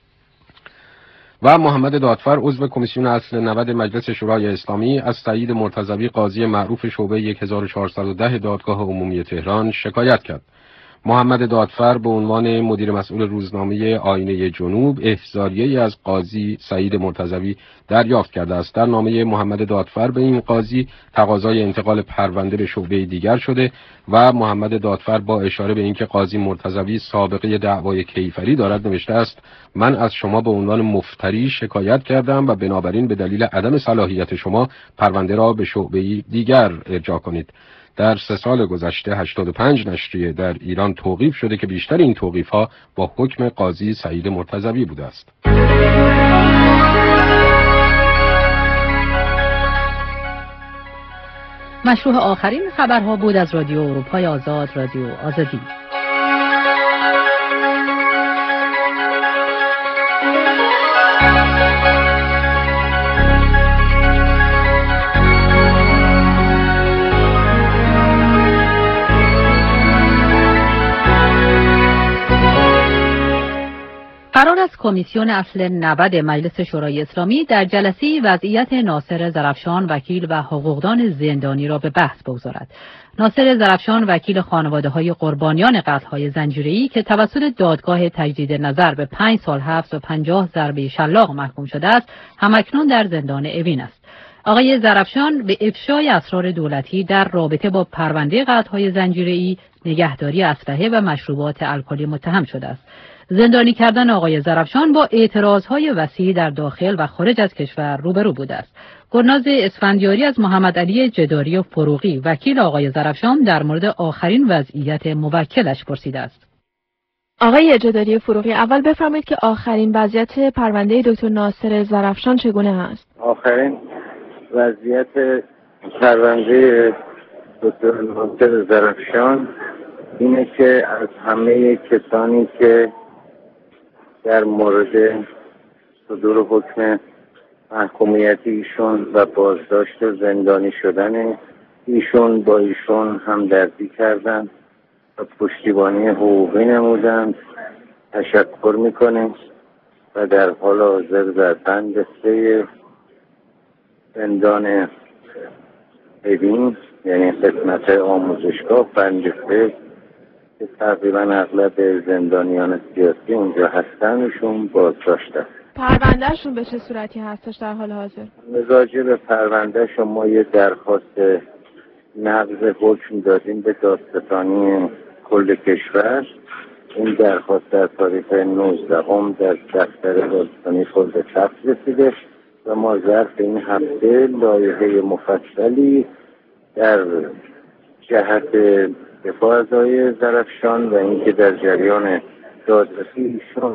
و محمد دادفر عضو کمیسیون اصل 90 مجلس شورای اسلامی از سعید مرتضوی قاضی معروف شعبه 1410 دادگاه عمومی تهران شکایت کرد. محمد دادفر به عنوان مدیر مسئول روزنامه آینه جنوب احضاریه‌ای از قاضی سعید مرتضوی دریافت کرده است. در نامه محمد دادفر به این قاضی تقاضای انتقال پرونده به شعبه دیگر شده و محمد دادفر با اشاره به اینکه قاضی مرتضوی سابقه دعوای کیفری دارد نوشته است: من از شما به عنوان مفتری شکایت کردم و بنابراین به دلیل عدم صلاحیت شما پرونده را به شعبه دیگر ارجاع کنید. در 3 سال گذشته 85 نشریه در ایران توقیف شده که بیشتر این توقیف‌ها با حکم قاضی سعید مرتضوی بوده است. مشروع آخرین خبرها بود از رادیو اروپای آزاد، رادیو آزادی. قرار امیدوار از کمیسیون اصل 90 مجلس شورای اسلامی در جلسه وضعیت ناصر زرافشان وکیل و حقوقدان زندانی را به بحث بگذارد. ناصر زرافشان وکیل خانواده‌های قربانیان قتل‌های زنجیره‌ای که توسط دادگاه تجدید نظر به 5 سال حبس و 50 ضربه شلاق محکوم شده است، همکنون در زندان اوین است. آقای زرافشان به افشای اسرار دولتی در رابطه با پرونده قتل‌های زنجیره‌ای، نگهداری اسلحه و مشروبات الکلی متهم شده است. زندانی کردن آقای زرافشان با اعتراضهای وسیع در داخل و خارج از کشور روبرو بوده است. گلناز اسفندیاری از محمد علی جداری و فروغی وکیل آقای زرافشان در مورد آخرین وضعیت موکلش پرسیده است. آقای جداری فروغی، اول بفرمایید که آخرین وضعیت پرونده دکتر ناصر زرافشان چگونه است؟ آخرین وضعیت پرونده دکتر ناصر زرافشان اینه که از همه کسانی که در مورد صدور حکم محکومیت ایشون و بازداشت زندانی شدن ایشون با ایشون همدردی کردند و پشتیبانی حقوقی نمودند، تشکر میکنیم و در حال حاضر در بند 3 زندان اوین، یعنی خدمت آموزشگاه بند 3 که تقریبا اغلب زندانیان سیاسی اونجا هستنشون بازداشته. پروندهشون به چه صورتی هستش در حال حاضر؟ راجع به پرونده شما یه درخواست نقض حکم دادیم به دادستانی کل کشور. این درخواست در تاریخ 19 در دفتر دادستانی کل ثبت رسیده و ما ظرف این هفته لایحه مفصلی در جهت دفاع از آقای زرافشان و اینکه در جریان دادرسی ایشون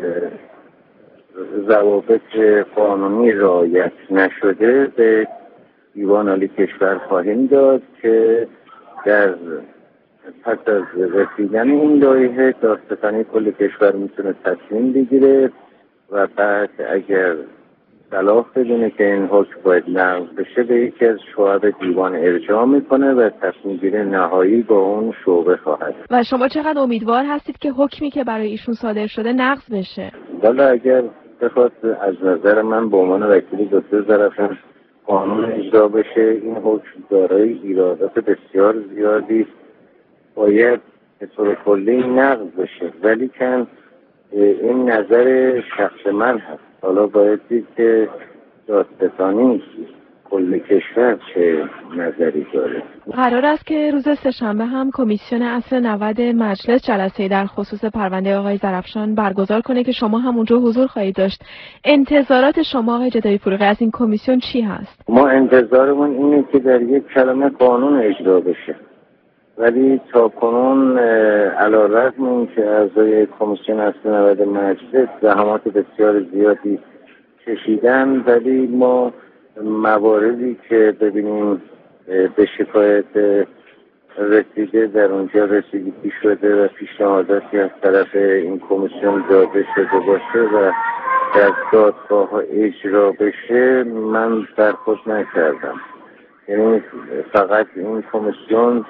ضوابط قانونی رعایت نشده به دیوان عالی کشور خواهیم داد که در پس از رسیدن این لایحه دادستانی کل کشور میتونه تصمیم بگیره و بعد اگر صلاح بدونه که این حکم باید نقض بشه به یکی از شعب دیوان ارجاع میکنه و تصمیم گیری نهایی با اون شعبه خواهد. و شما چقدر امیدوار هستید که حکمی که برای ایشون صادر شده نقض بشه؟ والا اگر بخواد از نظر من به عنوان وکیل دکتر زرافشان قانون اجرا بشه، این حکم دارای ایرادات بسیار زیادی باید به طور کلی نقض بشه، ولی کن این نظر شخص من هست. حالا باید دید که دادستانی کل کشور چه نظری داره. قرار است که روز سه‌شنبه هم کمیسیون اصل 90 مجلس جلسه در خصوص پرونده آقای زرافشان برگزار کنه که شما هم اونجا حضور خواهید داشت. انتظارات شما آقای جدایی فروغی از این کمیسیون چی هست؟ ما انتظارمون اینه که در یک کلمه قانون اجرا بشه، ولی تا کنون علیرغم اینکه اعضای کمیسیون اصل 90 مجلس زحمات بسیار زیادی کشیدن، ولی ما مواردی که ببینیم به شکایت رسیده در اونجا رسیدگی شده و پیشنهاداتی از طرف این کمیسیون داده شده باشه و در دادگاه اجرا بشه من برخورد نکردم. یعنی فقط این کمیسیون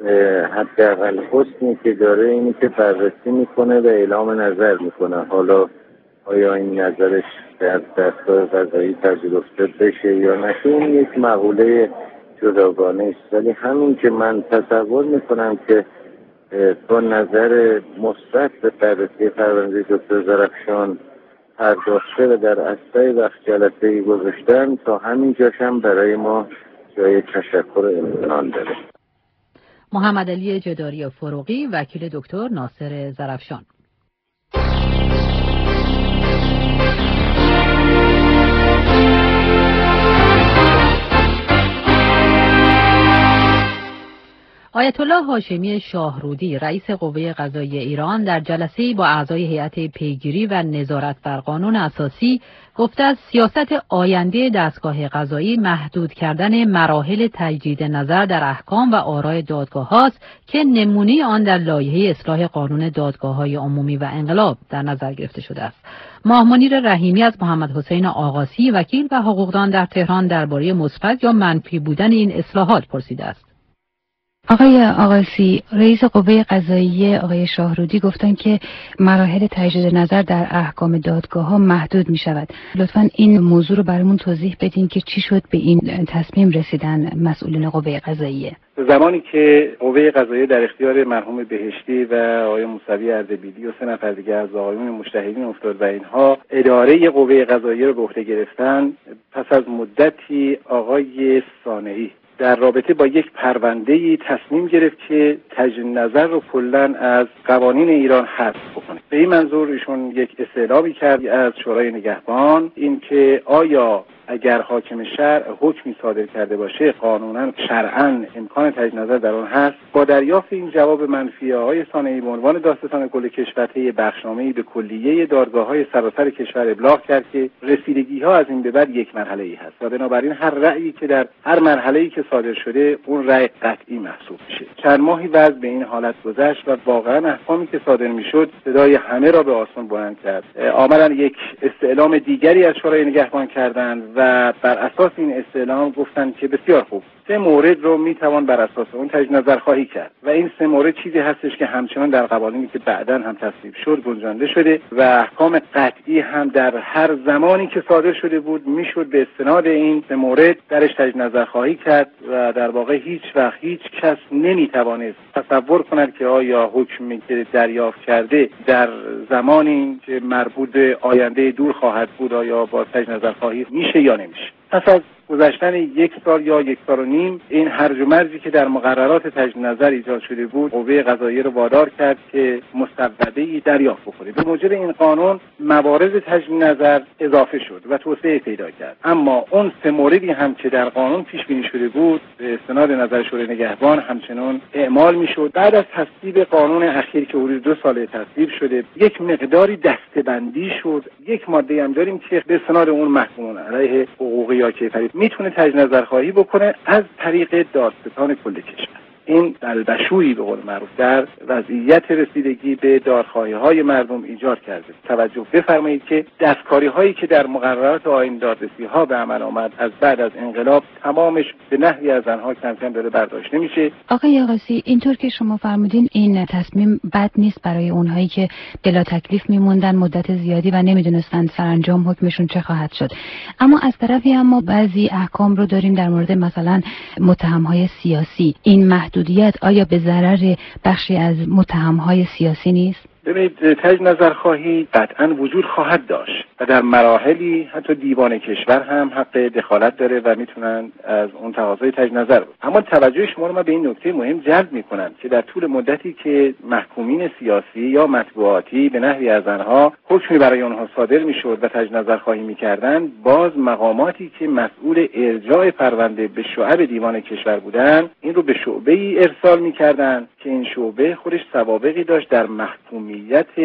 حداقل حسنی که داره اینی که بررسی میکنه و اعلام نظر میکنه. حالا آیا این نظرش در دستگاه قضایی پذیرفته بشه یا نشه این یک مقوله جداگانه است، ولی همین که من تصور میکنم که با نظر مثبت به بررسی پرونده دکتر زرافشان پرداخته و در اسرع وقت جلسه‌ای گذاشتن، تا همین جاشم برای ما جای تشکر امتنان داره. محمد علی جداری فروغی وکیل دکتر ناصر زرافشان. آیت الله هاشمی شاهرودی رئیس قوه قضاییه ایران در جلسه‌ای با اعضای هیئت پیگیری و نظارت بر قانون اساسی گفته است سیاست آینده دستگاه قضایی محدود کردن مراحل تجدید نظر در احکام و آراء دادگاه‌هاست که نمونه آن در لایحه اصلاح قانون دادگاه‌های عمومی و انقلاب در نظر گرفته شده است. ماه منیر رحیمی از محمد حسین آقاسی وکیل و حقوقدان در تهران درباره مثبت یا منفی بودن این اصلاحات پرسیده است. آقای آقاسی، رئیس قوه قضاییه آقای شاهرودی گفتن که مراحل تجدید نظر در احکام دادگاه‌ها محدود می شود. لطفاً این موضوع رو برامون توضیح بدین که چی شد به این تصمیم رسیدن مسئولین قوه قضاییه. زمانی که قوه قضاییه در اختیار مرحوم بهشتی و آقای موسوی اردبیلی و 3 نفر دیگه از آقایون مجتهدین افتاد و اینها اداره قوه قضاییه رو به عهده گرفتن، پس از مدتی آقای صانعی در رابطه با یک پرونده‌ای تصمیم گرفت که تجدید نظر رو کلاً از قوانین ایران حذف بکنه. به این منظور ایشون یک استعلامی کرد از شورای نگهبان اینکه آیا اگر حاکم شرع حکمی صادر کرده باشه قانونا شرعاً امکان تجدید نظر در آن هست. با دریافت این جواب منفی آقای صانعی به عنوان دادستان کل کشور طی بخشنامه‌ای به کلیه دادگاه‌های سراسر کشور ابلاغ کرد که رسیدگی‌ها از این به بعد یک مرحله‌ای هست و بنابراین هر رأیی که در هر مرحله‌ای که صادر شده اون رأی قطعی محسوب میشه. چند ماهی وضع به این حالت گذشت و واقعاً احکامی که صادر میشد صدای همه را به آسمان بلند کرد. آمدن یک استعلام دیگری از شورای نگهبان کردند و بر اساس این استعلام گفتن که بسیار خوب 3 مورد رو میتوان بر اساس اون تجدید نظر خواهی کرد و این 3 مورد چیزی هستش که همچنان در قوانینی که بعداً هم تصویب شد گنجانده شده و احکام قطعی هم در هر زمانی که صادر شده بود میشد به استناد این 3 مورد درش تجدید نظر خواهی کرد و در واقع هیچ وقت هیچ کس نمیتوانست تصور کند که آیا حکمی که دریافت کرده در زمانی که مربوط به آینده دور خواهد بود آیا با تجدید نظر خواهی میشه یا نمیشه. پس از گذشتن 1 سال یا 1 سال و نیم این هرج و مرجی که در مقررات تجدید نظر ایجاد شده بود قوه قضاییه رو وادار کرد که مسوده‌ای دریافت بکنه. به موجب این قانون موارد تجدید نظر اضافه شد و توسعه پیدا کرد، اما اون 3 موردی هم که در قانون پیش بینی شده بود به استناد نظر شورای نگهبان همچنان اعمال میشد. بعد از تصویب قانون اخیر که حدود 2 ساله تصویب شده یک مقداری دسته‌بندی شد. یک ماده هم داریم که به استناد اون محکومان علیه حقوقی یا کیفری میتونه تجدید نظر خواهی بکنه از طریق دادستان کل کشور. این بلبشویی به قول معروف در وضعیت رسیدگی به دادخواهی‌های مردم ایجاد کرده. توجه بفرمایید که دستکاری‌هایی که در مقررات آیین دادرسی‌ها به عمل آمد از بعد از انقلاب تمامش به نحوی از آنها کم کم داره برداشت نمیشه. آقای آقاسی، اینطور که شما فرمودین این تصمیم بد نیست برای اونهایی که بلا تکلیف میموندن مدت زیادی و نمیدونستند سرانجام حکمشون چه خواهد شد، اما از طرفی هم ما بعضی احکام رو داریم در مورد مثلا متهم‌های سیاسی. این محدودیت آیا به ضرر بخشی از متهم‌های سیاسی نیست؟ ببینید تجدید نظر خواهی قطعا وجود خواهد داشت و در مراحلی حتی دیوان کشور هم حق دخالت داره و میتونن از اون تقاضای تجدید نظر بود. اما توجه شما رو من به این نکته مهم جلب میکنم که در طول مدتی که محکومین سیاسی یا مطبوعاتی به نحوی از آنها حکمی برای آنها صادر میشد و تجدید نظر خواهی میکردن، باز مقاماتی که مسئول ارجاع پرونده به شعب دیوان کشور بودن این رو به شعبه‌ای ارسال میکردن که این شعبه خودش سوابقی داشت در محکومیت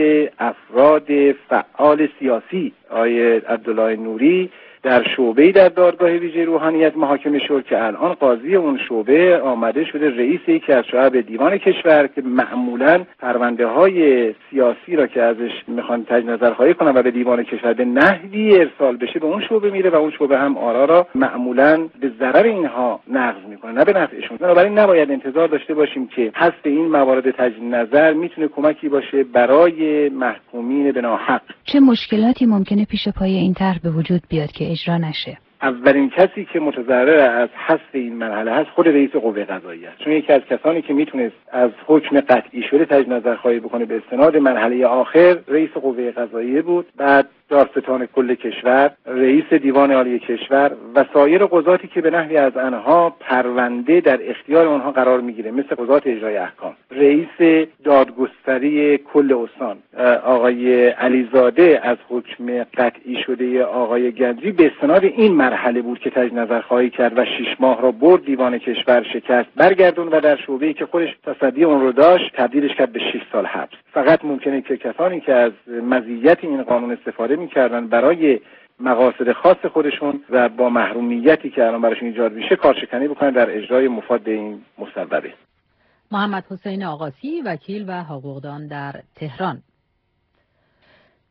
افراد فعال سیاسی. آقای عبدالله نوری در شعبه‌ای در دادگاه ویژه روحانیت محاکمه شد که الان قاضی اون شعبه آمده شده رئیس یکی از شعب دیوان کشور که معمولاً پرونده‌های سیاسی را که ازش میخوان تجدید نظر خواهی کنن و به دیوان کشور به نحوی ارسال بشه به اون شعبه میره و اون شعبه هم آرا را معمولاً به ضرر اینها نقض میکنه نه به نفعشون. بنابراین نباید انتظار داشته باشیم که حذف این موارد تجدید نظر میتونه کمکی باشه برای محکومین به ناحق. چه مشکلاتی ممکنه پیش پای این طرح به وجود بیاد که اجرا نشه؟ اولین کسی که متضرر از حذف این مرحله هست خود رئیس قوه قضاییه است، چون یکی از کسانی که میتونست از حکم قطعی شده تجدید نظر خواهی بکنه به استناد مرحله آخر رئیس قوه قضاییه بود، بعد دادستان کل کشور، رئیس دیوان عالی کشور و سایر قضاتی که به نحوی از آنها پرونده در اختیار آنها قرار میگیره مثل قضات اجرای احکام، رئیس دادگستری کل استان آقای علیزاده از حکم قطعی شده آقای گنجی به استناد این مرحله بود که تجدید نظر خواهی کرد و 6 ماه را برد دیوان کشور شکست برگردون و در شعبه‌ای که خودش تصدی اون رو داشت تبدیلش کرد به 6 سال حبس. فقط ممکنه که کسانی که از مزیت این قانون استفاده می‌کردن برای مقاصد خاص خودشون و با محرومیتی که الان براشون ایجاد میشه کارشکنی بکنن در اجرای مفاد این مسببه. محمد حسین آقاسی، وکیل و حقوقدان در تهران.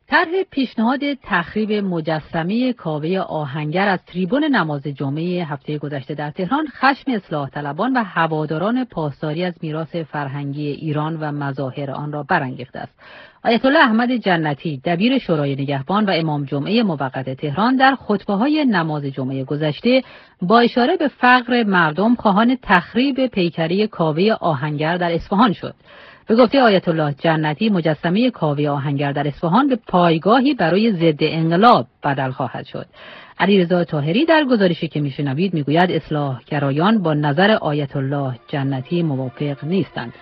طرح پیشنهاد تخریب مجسمه کاوه آهنگر از تریبون نماز جمعه هفته گذشته در تهران خشم اصلاح طلبان و هواداران پاسداری از میراث فرهنگی ایران و مظاهر آن را برانگیخته است. آیت الله احمد جنتی دبیر شورای نگهبان و امام جمعه موقت تهران در خطبه‌های نماز جمعه گذشته با اشاره به فقر مردم خواهان تخریب پیکره کاوه آهنگر در اصفهان شد. به گفته آیت الله جنتی مجسمه کاوه آهنگر در اصفهان به پایگاهی برای ضد انقلاب بدل خواهد شد. علیرضا طاهری در گزارشی که میشنوید میگوید اصلاح گرایان با نظر آیت الله جنتی موافق نیستند.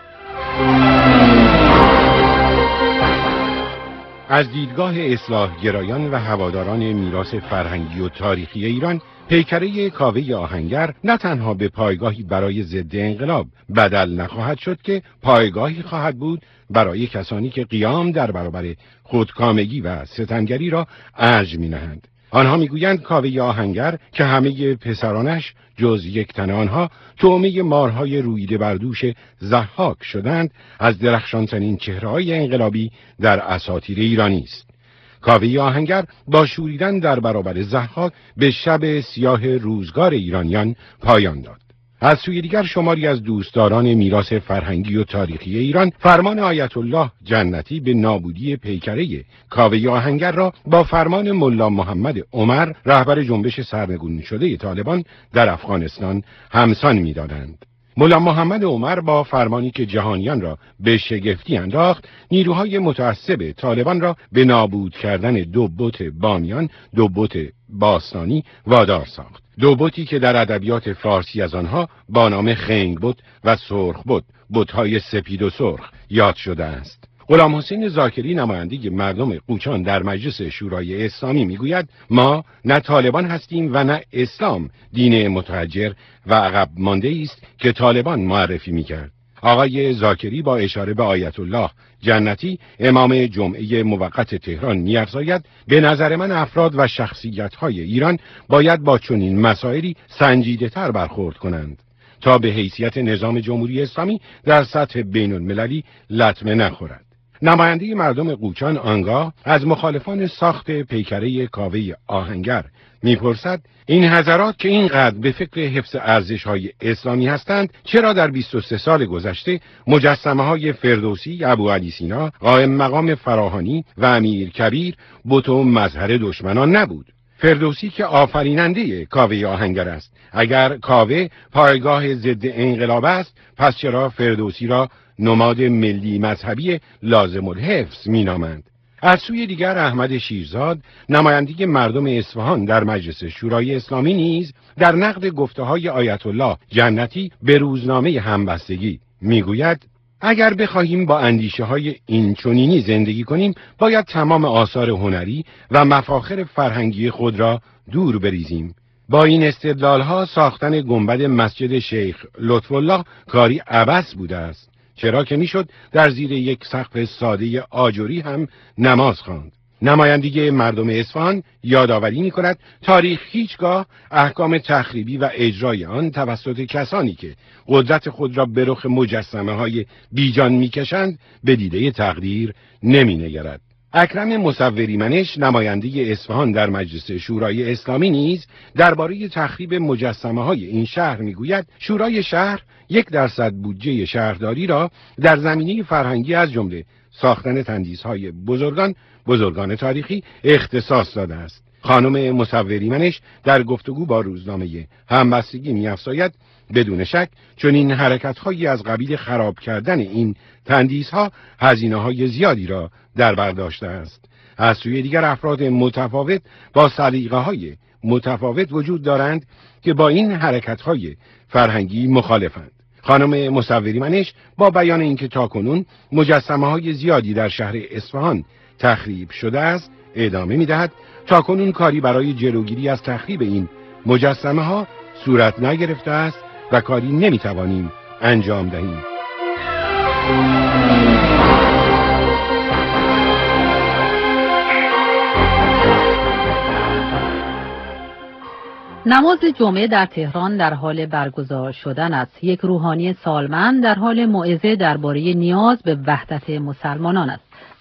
از دیدگاه اصلاح گرایان و هواداران میراث فرهنگی و تاریخی ایران، پیکره کاوه آهنگر نه تنها به پایگاهی برای ضد انقلاب بدل نخواهد شد که پایگاهی خواهد بود برای کسانی که قیام در برابر خودکامگی و ستمگری را ارج می‌نهند. آنها میگویند کاوه آهنگر که همه پسرانش جز یک تن آنها طعمه مارهای رویده بر دوش ضحاک شدند، از درخشانترین چهره‌های انقلابی در اساطیر ایرانی است. کاوه آهنگر با شوریدن در برابر ضحاک به شب سیاه روزگار ایرانیان پایان داد. از سوی دیگر شماری از دوستداران میراث فرهنگی و تاریخی ایران فرمان آیت الله جنتی به نابودی پیکره کاوه آهنگر را با فرمان ملا محمد عمر رهبر جنبش سرنگون شده طالبان در افغانستان همسان می‌دادند. ملا محمد عمر با فرمانی که جهانیان را به شگفتی انداخت، نیروهای متعصب طالبان را به نابود کردن دو بت بامیان، دو بت باستانی وادار ساخت. دو بتی که در ادبیات فارسی از آنها با نام خنگ بت و سرخ بت، بت‌های سپید و سرخ یاد شده است. غلام حسین زاکری نماینده مردم قوچان در مجلس شورای اسلامی میگوید ما نه طالبان هستیم و نه اسلام دین متحجر و عقب مانده است که طالبان معرفی میکرد. آقای زاکری با اشاره به آیت الله جنتی امام جمعه موقت تهران می‌افزاید به نظر من افراد و شخصیت‌های ایران باید با چنین مسائلی سنجیده‌تر برخورد کنند تا به حیثیت نظام جمهوری اسلامی در سطح بین‌المللی لطمه نخورد. نماینده مردم قوچان آنگاه از مخالفان ساخت پیکره کاوه آهنگر میپرسد این حضرات که اینقدر به فکر حفظ ارزش‌های اسلامی هستند چرا در 23 سال گذشته مجسمه‌های فردوسی، ابوعلی سینا، قائم مقام فراهانی و امیر کبیر بت و مظهر دشمنان نبود؟ فردوسی که آفریننده کاوه آهنگر است. اگر کاوه پایگاه ضد انقلاب است، پس چرا فردوسی را نماد ملی مذهبی لازم الحفظ مینامند؟ از سوی دیگر احمد شیرزاد نماینده مردم اصفهان در مجلس شورای اسلامی نیز در نقد گفته‌های آیت الله جنتی به روزنامه همبستگی میگوید اگر بخواهیم با اندیشه‌های اینچنینی زندگی کنیم باید تمام آثار هنری و مفاخر فرهنگی خود را دور بریزیم. با این استدلال‌ها ساختن گنبد مسجد شیخ لطف‌الله کاری عبث بوده است، چرا که میشد در زیر یک سقف ساده آجری هم نماز خواند. نمایندگی مردم اصفهان یادآوری می‌کند تاریخ هیچگاه احکام تخریبی و اجرای آن توسط کسانی که قدرت خود را به رخ مجسمه‌های بیجان می‌کشند به دیده تقدیر نمی‌نگرد. اکرم مصوری منش نماینده اصفهان در مجلس شورای اسلامی نیز درباره تخریب مجسمه‌های این شهر میگوید شورای شهر 1% بودجه شهرداری را در زمینه فرهنگی از جمله ساختن تندیس‌های بزرگان تاریخی اختصاص داده است. خانم مصوری منش در گفتگو با روزنامه همبستگی می‌افزاید بدون شک چون این حرکت‌هایی از قبیل خراب کردن این تندیس‌ها هزینه‌های زیادی را در بر داشته است. از سوی دیگر افراد متفاوت با سلیقه‌های متفاوت وجود دارند که با این حرکت‌های فرهنگی مخالفند. خانم مصوری منش با بیان اینکه تاکنون مجسمه‌های زیادی در شهر اصفهان تخریب شده است ادامه می‌دهد تاکنون کاری برای جلوگیری از تخریب این مجسمه‌ها صورت نگرفته است و کاری نمی‌توانیم انجام دهیم. نماز جمعه در تهران در حال برگزار شدن است. یک روحانی سالمند در حال موعظه درباره نیاز به وحدت مسلمانان است.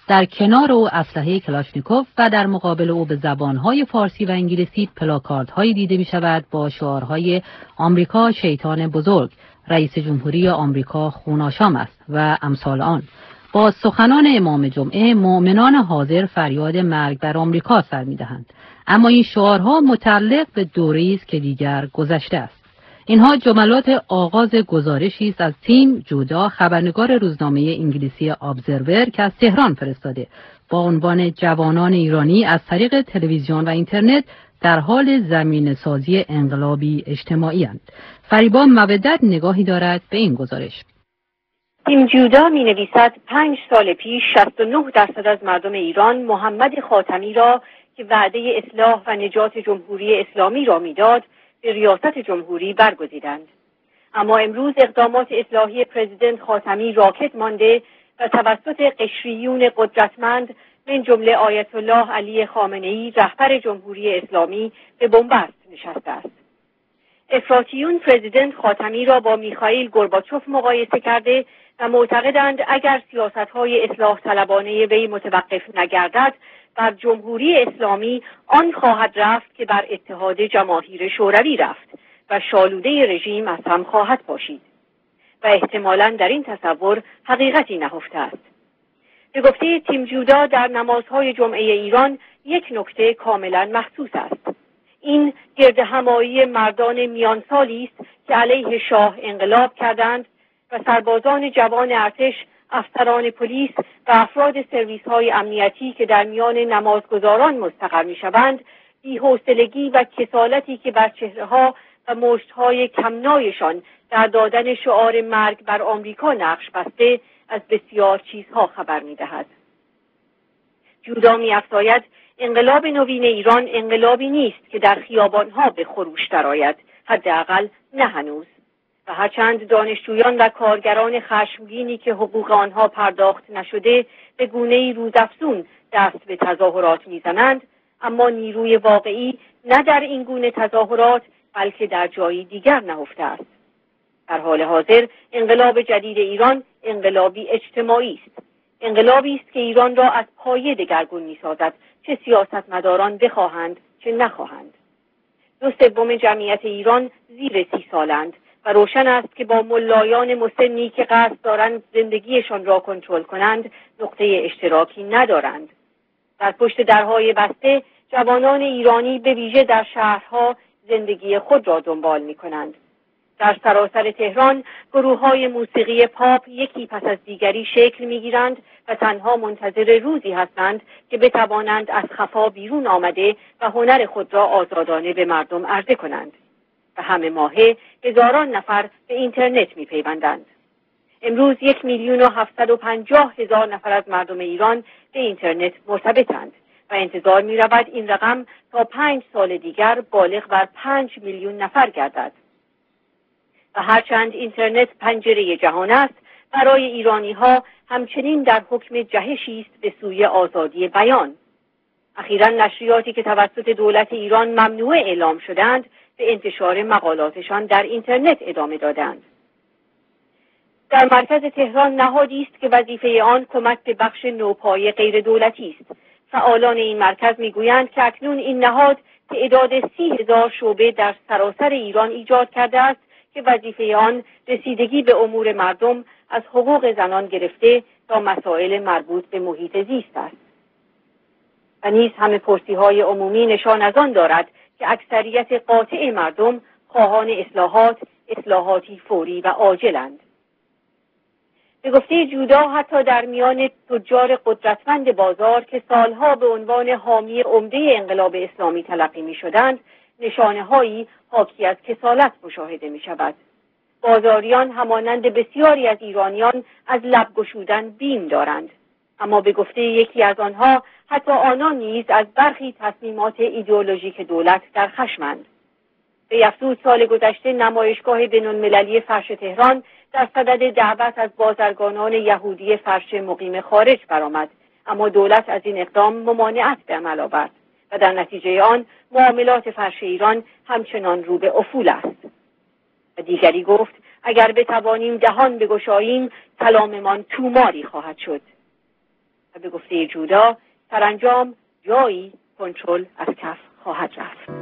در کنار او اسلحه کلاشنیکوف و در مقابل او به زبانهای فارسی و انگلیسی پلاکاردهایی دیده می شود با شعارهای آمریکا شیطان بزرگ، رئیس جمهوری آمریکا خوناشام است و امثال آن. با سخنان امام جمعه مؤمنان حاضر فریاد مرگ بر آمریکا سر می‌دهند، اما این شعارها متعلق به دوره‌ای است که دیگر گذشته است. اینها جملات آغاز گزارشی است از تیم جودا، خبرنگار روزنامه انگلیسی ابزرور که از تهران فرستاده، با عنوان جوانان ایرانی از طریق تلویزیون و اینترنت در حال زمینه‌سازی انقلابی اجتماعی اند. فریبا مودت نگاهی دارد به این گزارش. تیم جودا می نویسد 5 سال پیش 69% از مردم ایران محمد خاتمی را که وعده اصلاح و نجات جمهوری اسلامی را میداد به ریاست جمهوری برگزیدند. اما امروز اقدامات اصلاحی پرزیدنت خاتمی راکت مانده و توسط قشریون قدرتمند من جمله آیت الله علی خامنه‌ای رهبر جمهوری اسلامی به بنبست نشسته است. افراطیون پرزیدنت خاتمی را با میخائیل گورباچوف مقایسه کرده و معتقدند اگر سیاست‌های اصلاح طلبانه وی متوقف نگردد بر جمهوری اسلامی آن خواهد رفت که بر اتحاد جماهیر شوروی رفت و شالوده رژیم از هم خواهد پاشید و احتمالاً در این تصور حقیقتی نهفته است. به گفته تیم جودا در نمازهای جمعه ایران یک نکته کاملا مخصوص است. این گردهمایی مردان میانسالی است که علیه شاه انقلاب کردند و سربازان جوان ارتش، افسران پلیس و افراد سرویس‌های امنیتی که در میان نمازگزاران مستقر می‌شوند، بی‌حوصلگی و کسالتی که بر چهره‌ها و مشت‌های کمنایشان در دادن شعار مرگ بر آمریکا نقش بسته از بسیار چیزها خبر می‌دهد. جودا می‌افزاید انقلاب نوین ایران انقلابی نیست که در خیابان‌ها به خروش درآید، حداقل نه هنوز. و هرچند دانشجویان و کارگران خشمگینی که حقوق آنها پرداخت نشده به گونه‌ای روزافزون دست به تظاهرات می‌زنند، اما نیروی واقعی نه در این گونه تظاهرات بلکه در جایی دیگر نهفته است. در حال حاضر انقلاب جدید ایران انقلابی اجتماعی است. انقلابی است که ایران را از پایه دگرگون می‌سازد، چه سیاستمداران بخواهند چه نخواهند. 2/3 جمعیت ایران زیر 30 سالند و روشن است که با ملایان مسنی که قصد دارند زندگیشان را کنترل کنند نقطه اشتراکی ندارند. در پشت درهای بسته جوانان ایرانی به ویژه در شهرها زندگی خود را دنبال می کنند. در سراسر تهران گروه‌های موسیقی پاپ یکی پس از دیگری شکل می‌گیرند و تنها منتظر روزی هستند که بتوانند از خفا بیرون آمده و هنر خود را آزادانه به مردم عرضه کنند. و همه ماهه هزاران نفر به اینترنت می‌پیوندند. امروز 1,750,000 نفر از مردم ایران به اینترنت مرتبطند و انتظار می‌رود این رقم تا 5 سال دیگر بالغ بر 5 میلیون نفر گردد. و هرچند اینترنت پنجره جهان است، برای ایرانی‌ها همچنین در حکم جهشی است به سوی آزادی بیان. اخیراً نشریاتی که توسط دولت ایران ممنوع اعلام شدند به انتشار مقالاتشان در اینترنت ادامه دادند. در مرکز تهران نهادی است که وظیفه آن کمک به بخش نوپای غیر دولتی است. فعالان این مرکز میگویند که اکنون این نهاد تعداد 30,000 شعبه در سراسر ایران ایجاد کرده است که وظیفه آن رسیدگی به امور مردم از حقوق زنان گرفته تا مسائل مربوط به محیط زیست است. و نیز همه پرسی‌های عمومی نشان از آن دارد که اکثریت قاطع مردم خواهان اصلاحاتی فوری و عاجلند. به گفته جودا حتی در میان تجار قدرتمند بازار که سالها به عنوان حامی عمده انقلاب اسلامی تلقی می‌شدند، نشانه‌هایی حاکی از کسالت مشاهده می‌شود. بازاریان همانند بسیاری از ایرانیان از لب گشودن بیم دارند، اما به گفته یکی از آنها حتی آنان نیز از برخی تصمیمات ایدئولوژیک دولت در خشمند. به افزود سال گذشته نمایشگاه بین‌المللی فرش تهران در صدد دعوت از بازرگانان یهودی فرش مقیم خارج برآمد، اما دولت از این اقدام ممانعت به عمل آورد و در نتیجه آن معاملات فرش ایران همچنان رو به افول است. و دیگری گفت اگر بتوانیم دهان بگشاییم کلاممان توماری خواهد شد. و و به گفته جودا سرانجام جایی کنترل از کف خواهد رفت.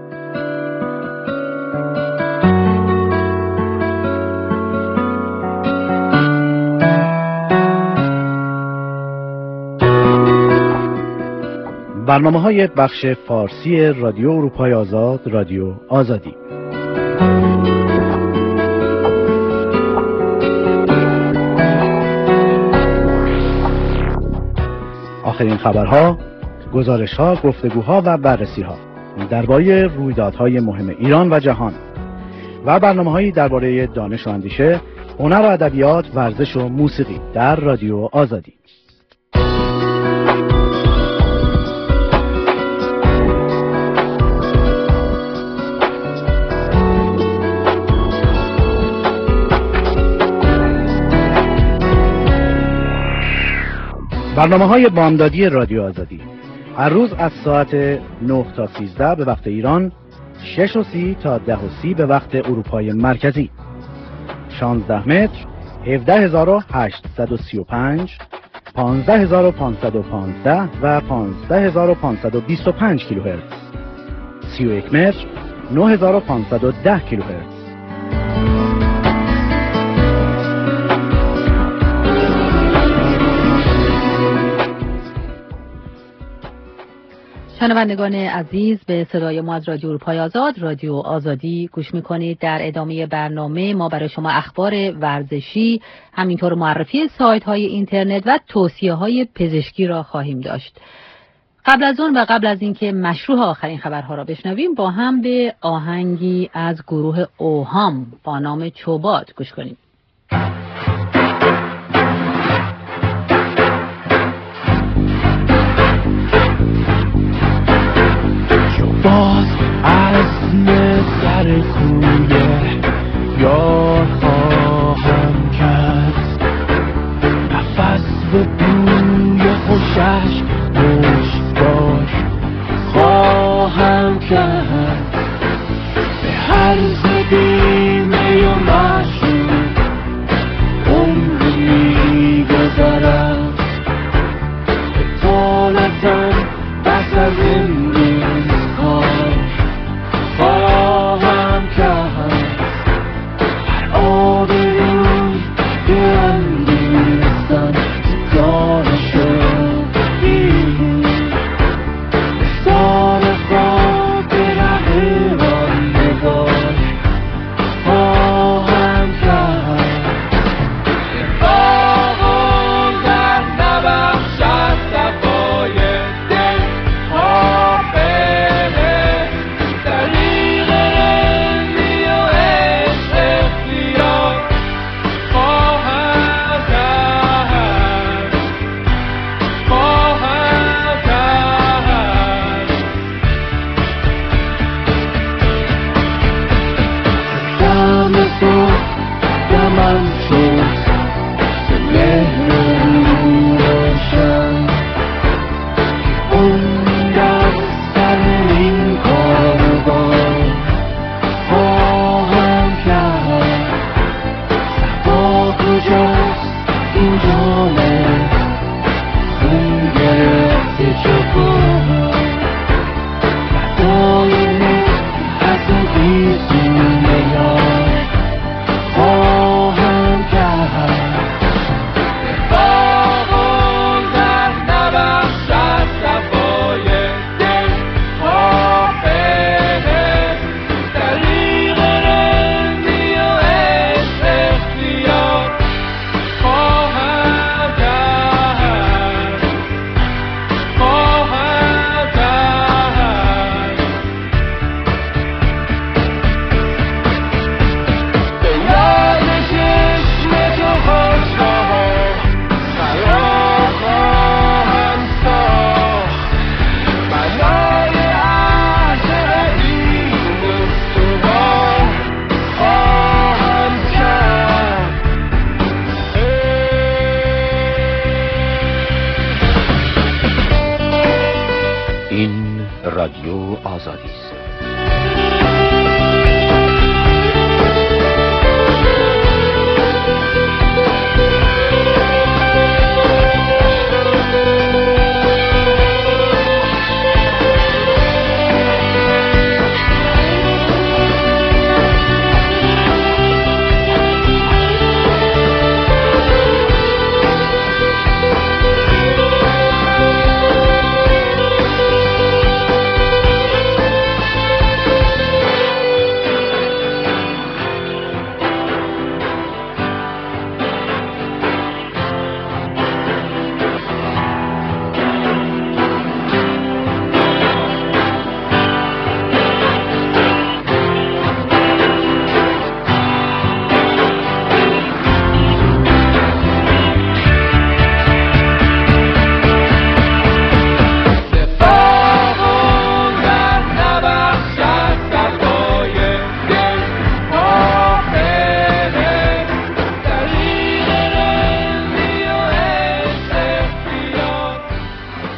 برنامه‌های بخش فارسی رادیو اروپای آزاد، رادیو آزادی. آخرین خبرها، گزارش‌ها، گفتگوها و بررسی‌ها درباره رویدادهای مهم ایران و جهان و برنامه‌هایی درباره دانش و اندیشه، هنر و ادبیات، ورزش و موسیقی در رادیو آزادی. برنامه‌های بامدادی رادیو آزادی هر روز از ساعت 9 تا 13 به وقت ایران، 6:30 تا 10:30 به وقت اروپای مرکزی. 16 متر، 17835، 15515 و 15525 کیلوهرتز. 31 متر، 9510 کیلوهرتز. شنوندگان عزیز، به صدای ما از رادیو اروپای آزاد، رادیو آزادی گوش میکنید. در ادامه برنامه ما برای شما اخبار ورزشی، همینطور معرفی سایت های اینترنت و توصیه های پزشکی را خواهیم داشت. قبل از اون و قبل از اینکه مشروع آخرین خبرها را بشنویم، با هم به آهنگی از گروه اوهام با نام چوباد گوش کنیم. باز عزم سر کویه یار خواهم کرد، نفس به بوی خوشش مشتبار خواهم کرد، به هر زدیمه و مشروع عمری می‌گذرد، به طالتن بس از این خواهم کرد، هر آب روی که اندیستن دانش این بسار خواب ره راندگار خواهم کرد، باغ در نبخشد صفای دل حافظ طریق رنگی و عشق اختیار خواهم کرد، خواهم کرد، دم تو دمم شد ز مهر روشن، اون دست سر این کاروان خواهم کرد، صفا کجاست این جان خون گرفته چوبان، فدای نفحت بیزونه یار خواهم کرد، باغ در نبخشد صفای دل حافظ طریق رنگی و عشق اختیار خواهم کرد، خواهم کرد، به یاد چشم تو خوشنها خراب خواهم ساخت، بنای عاشق این استوار خواهم کرد. این رادیو آزادی است.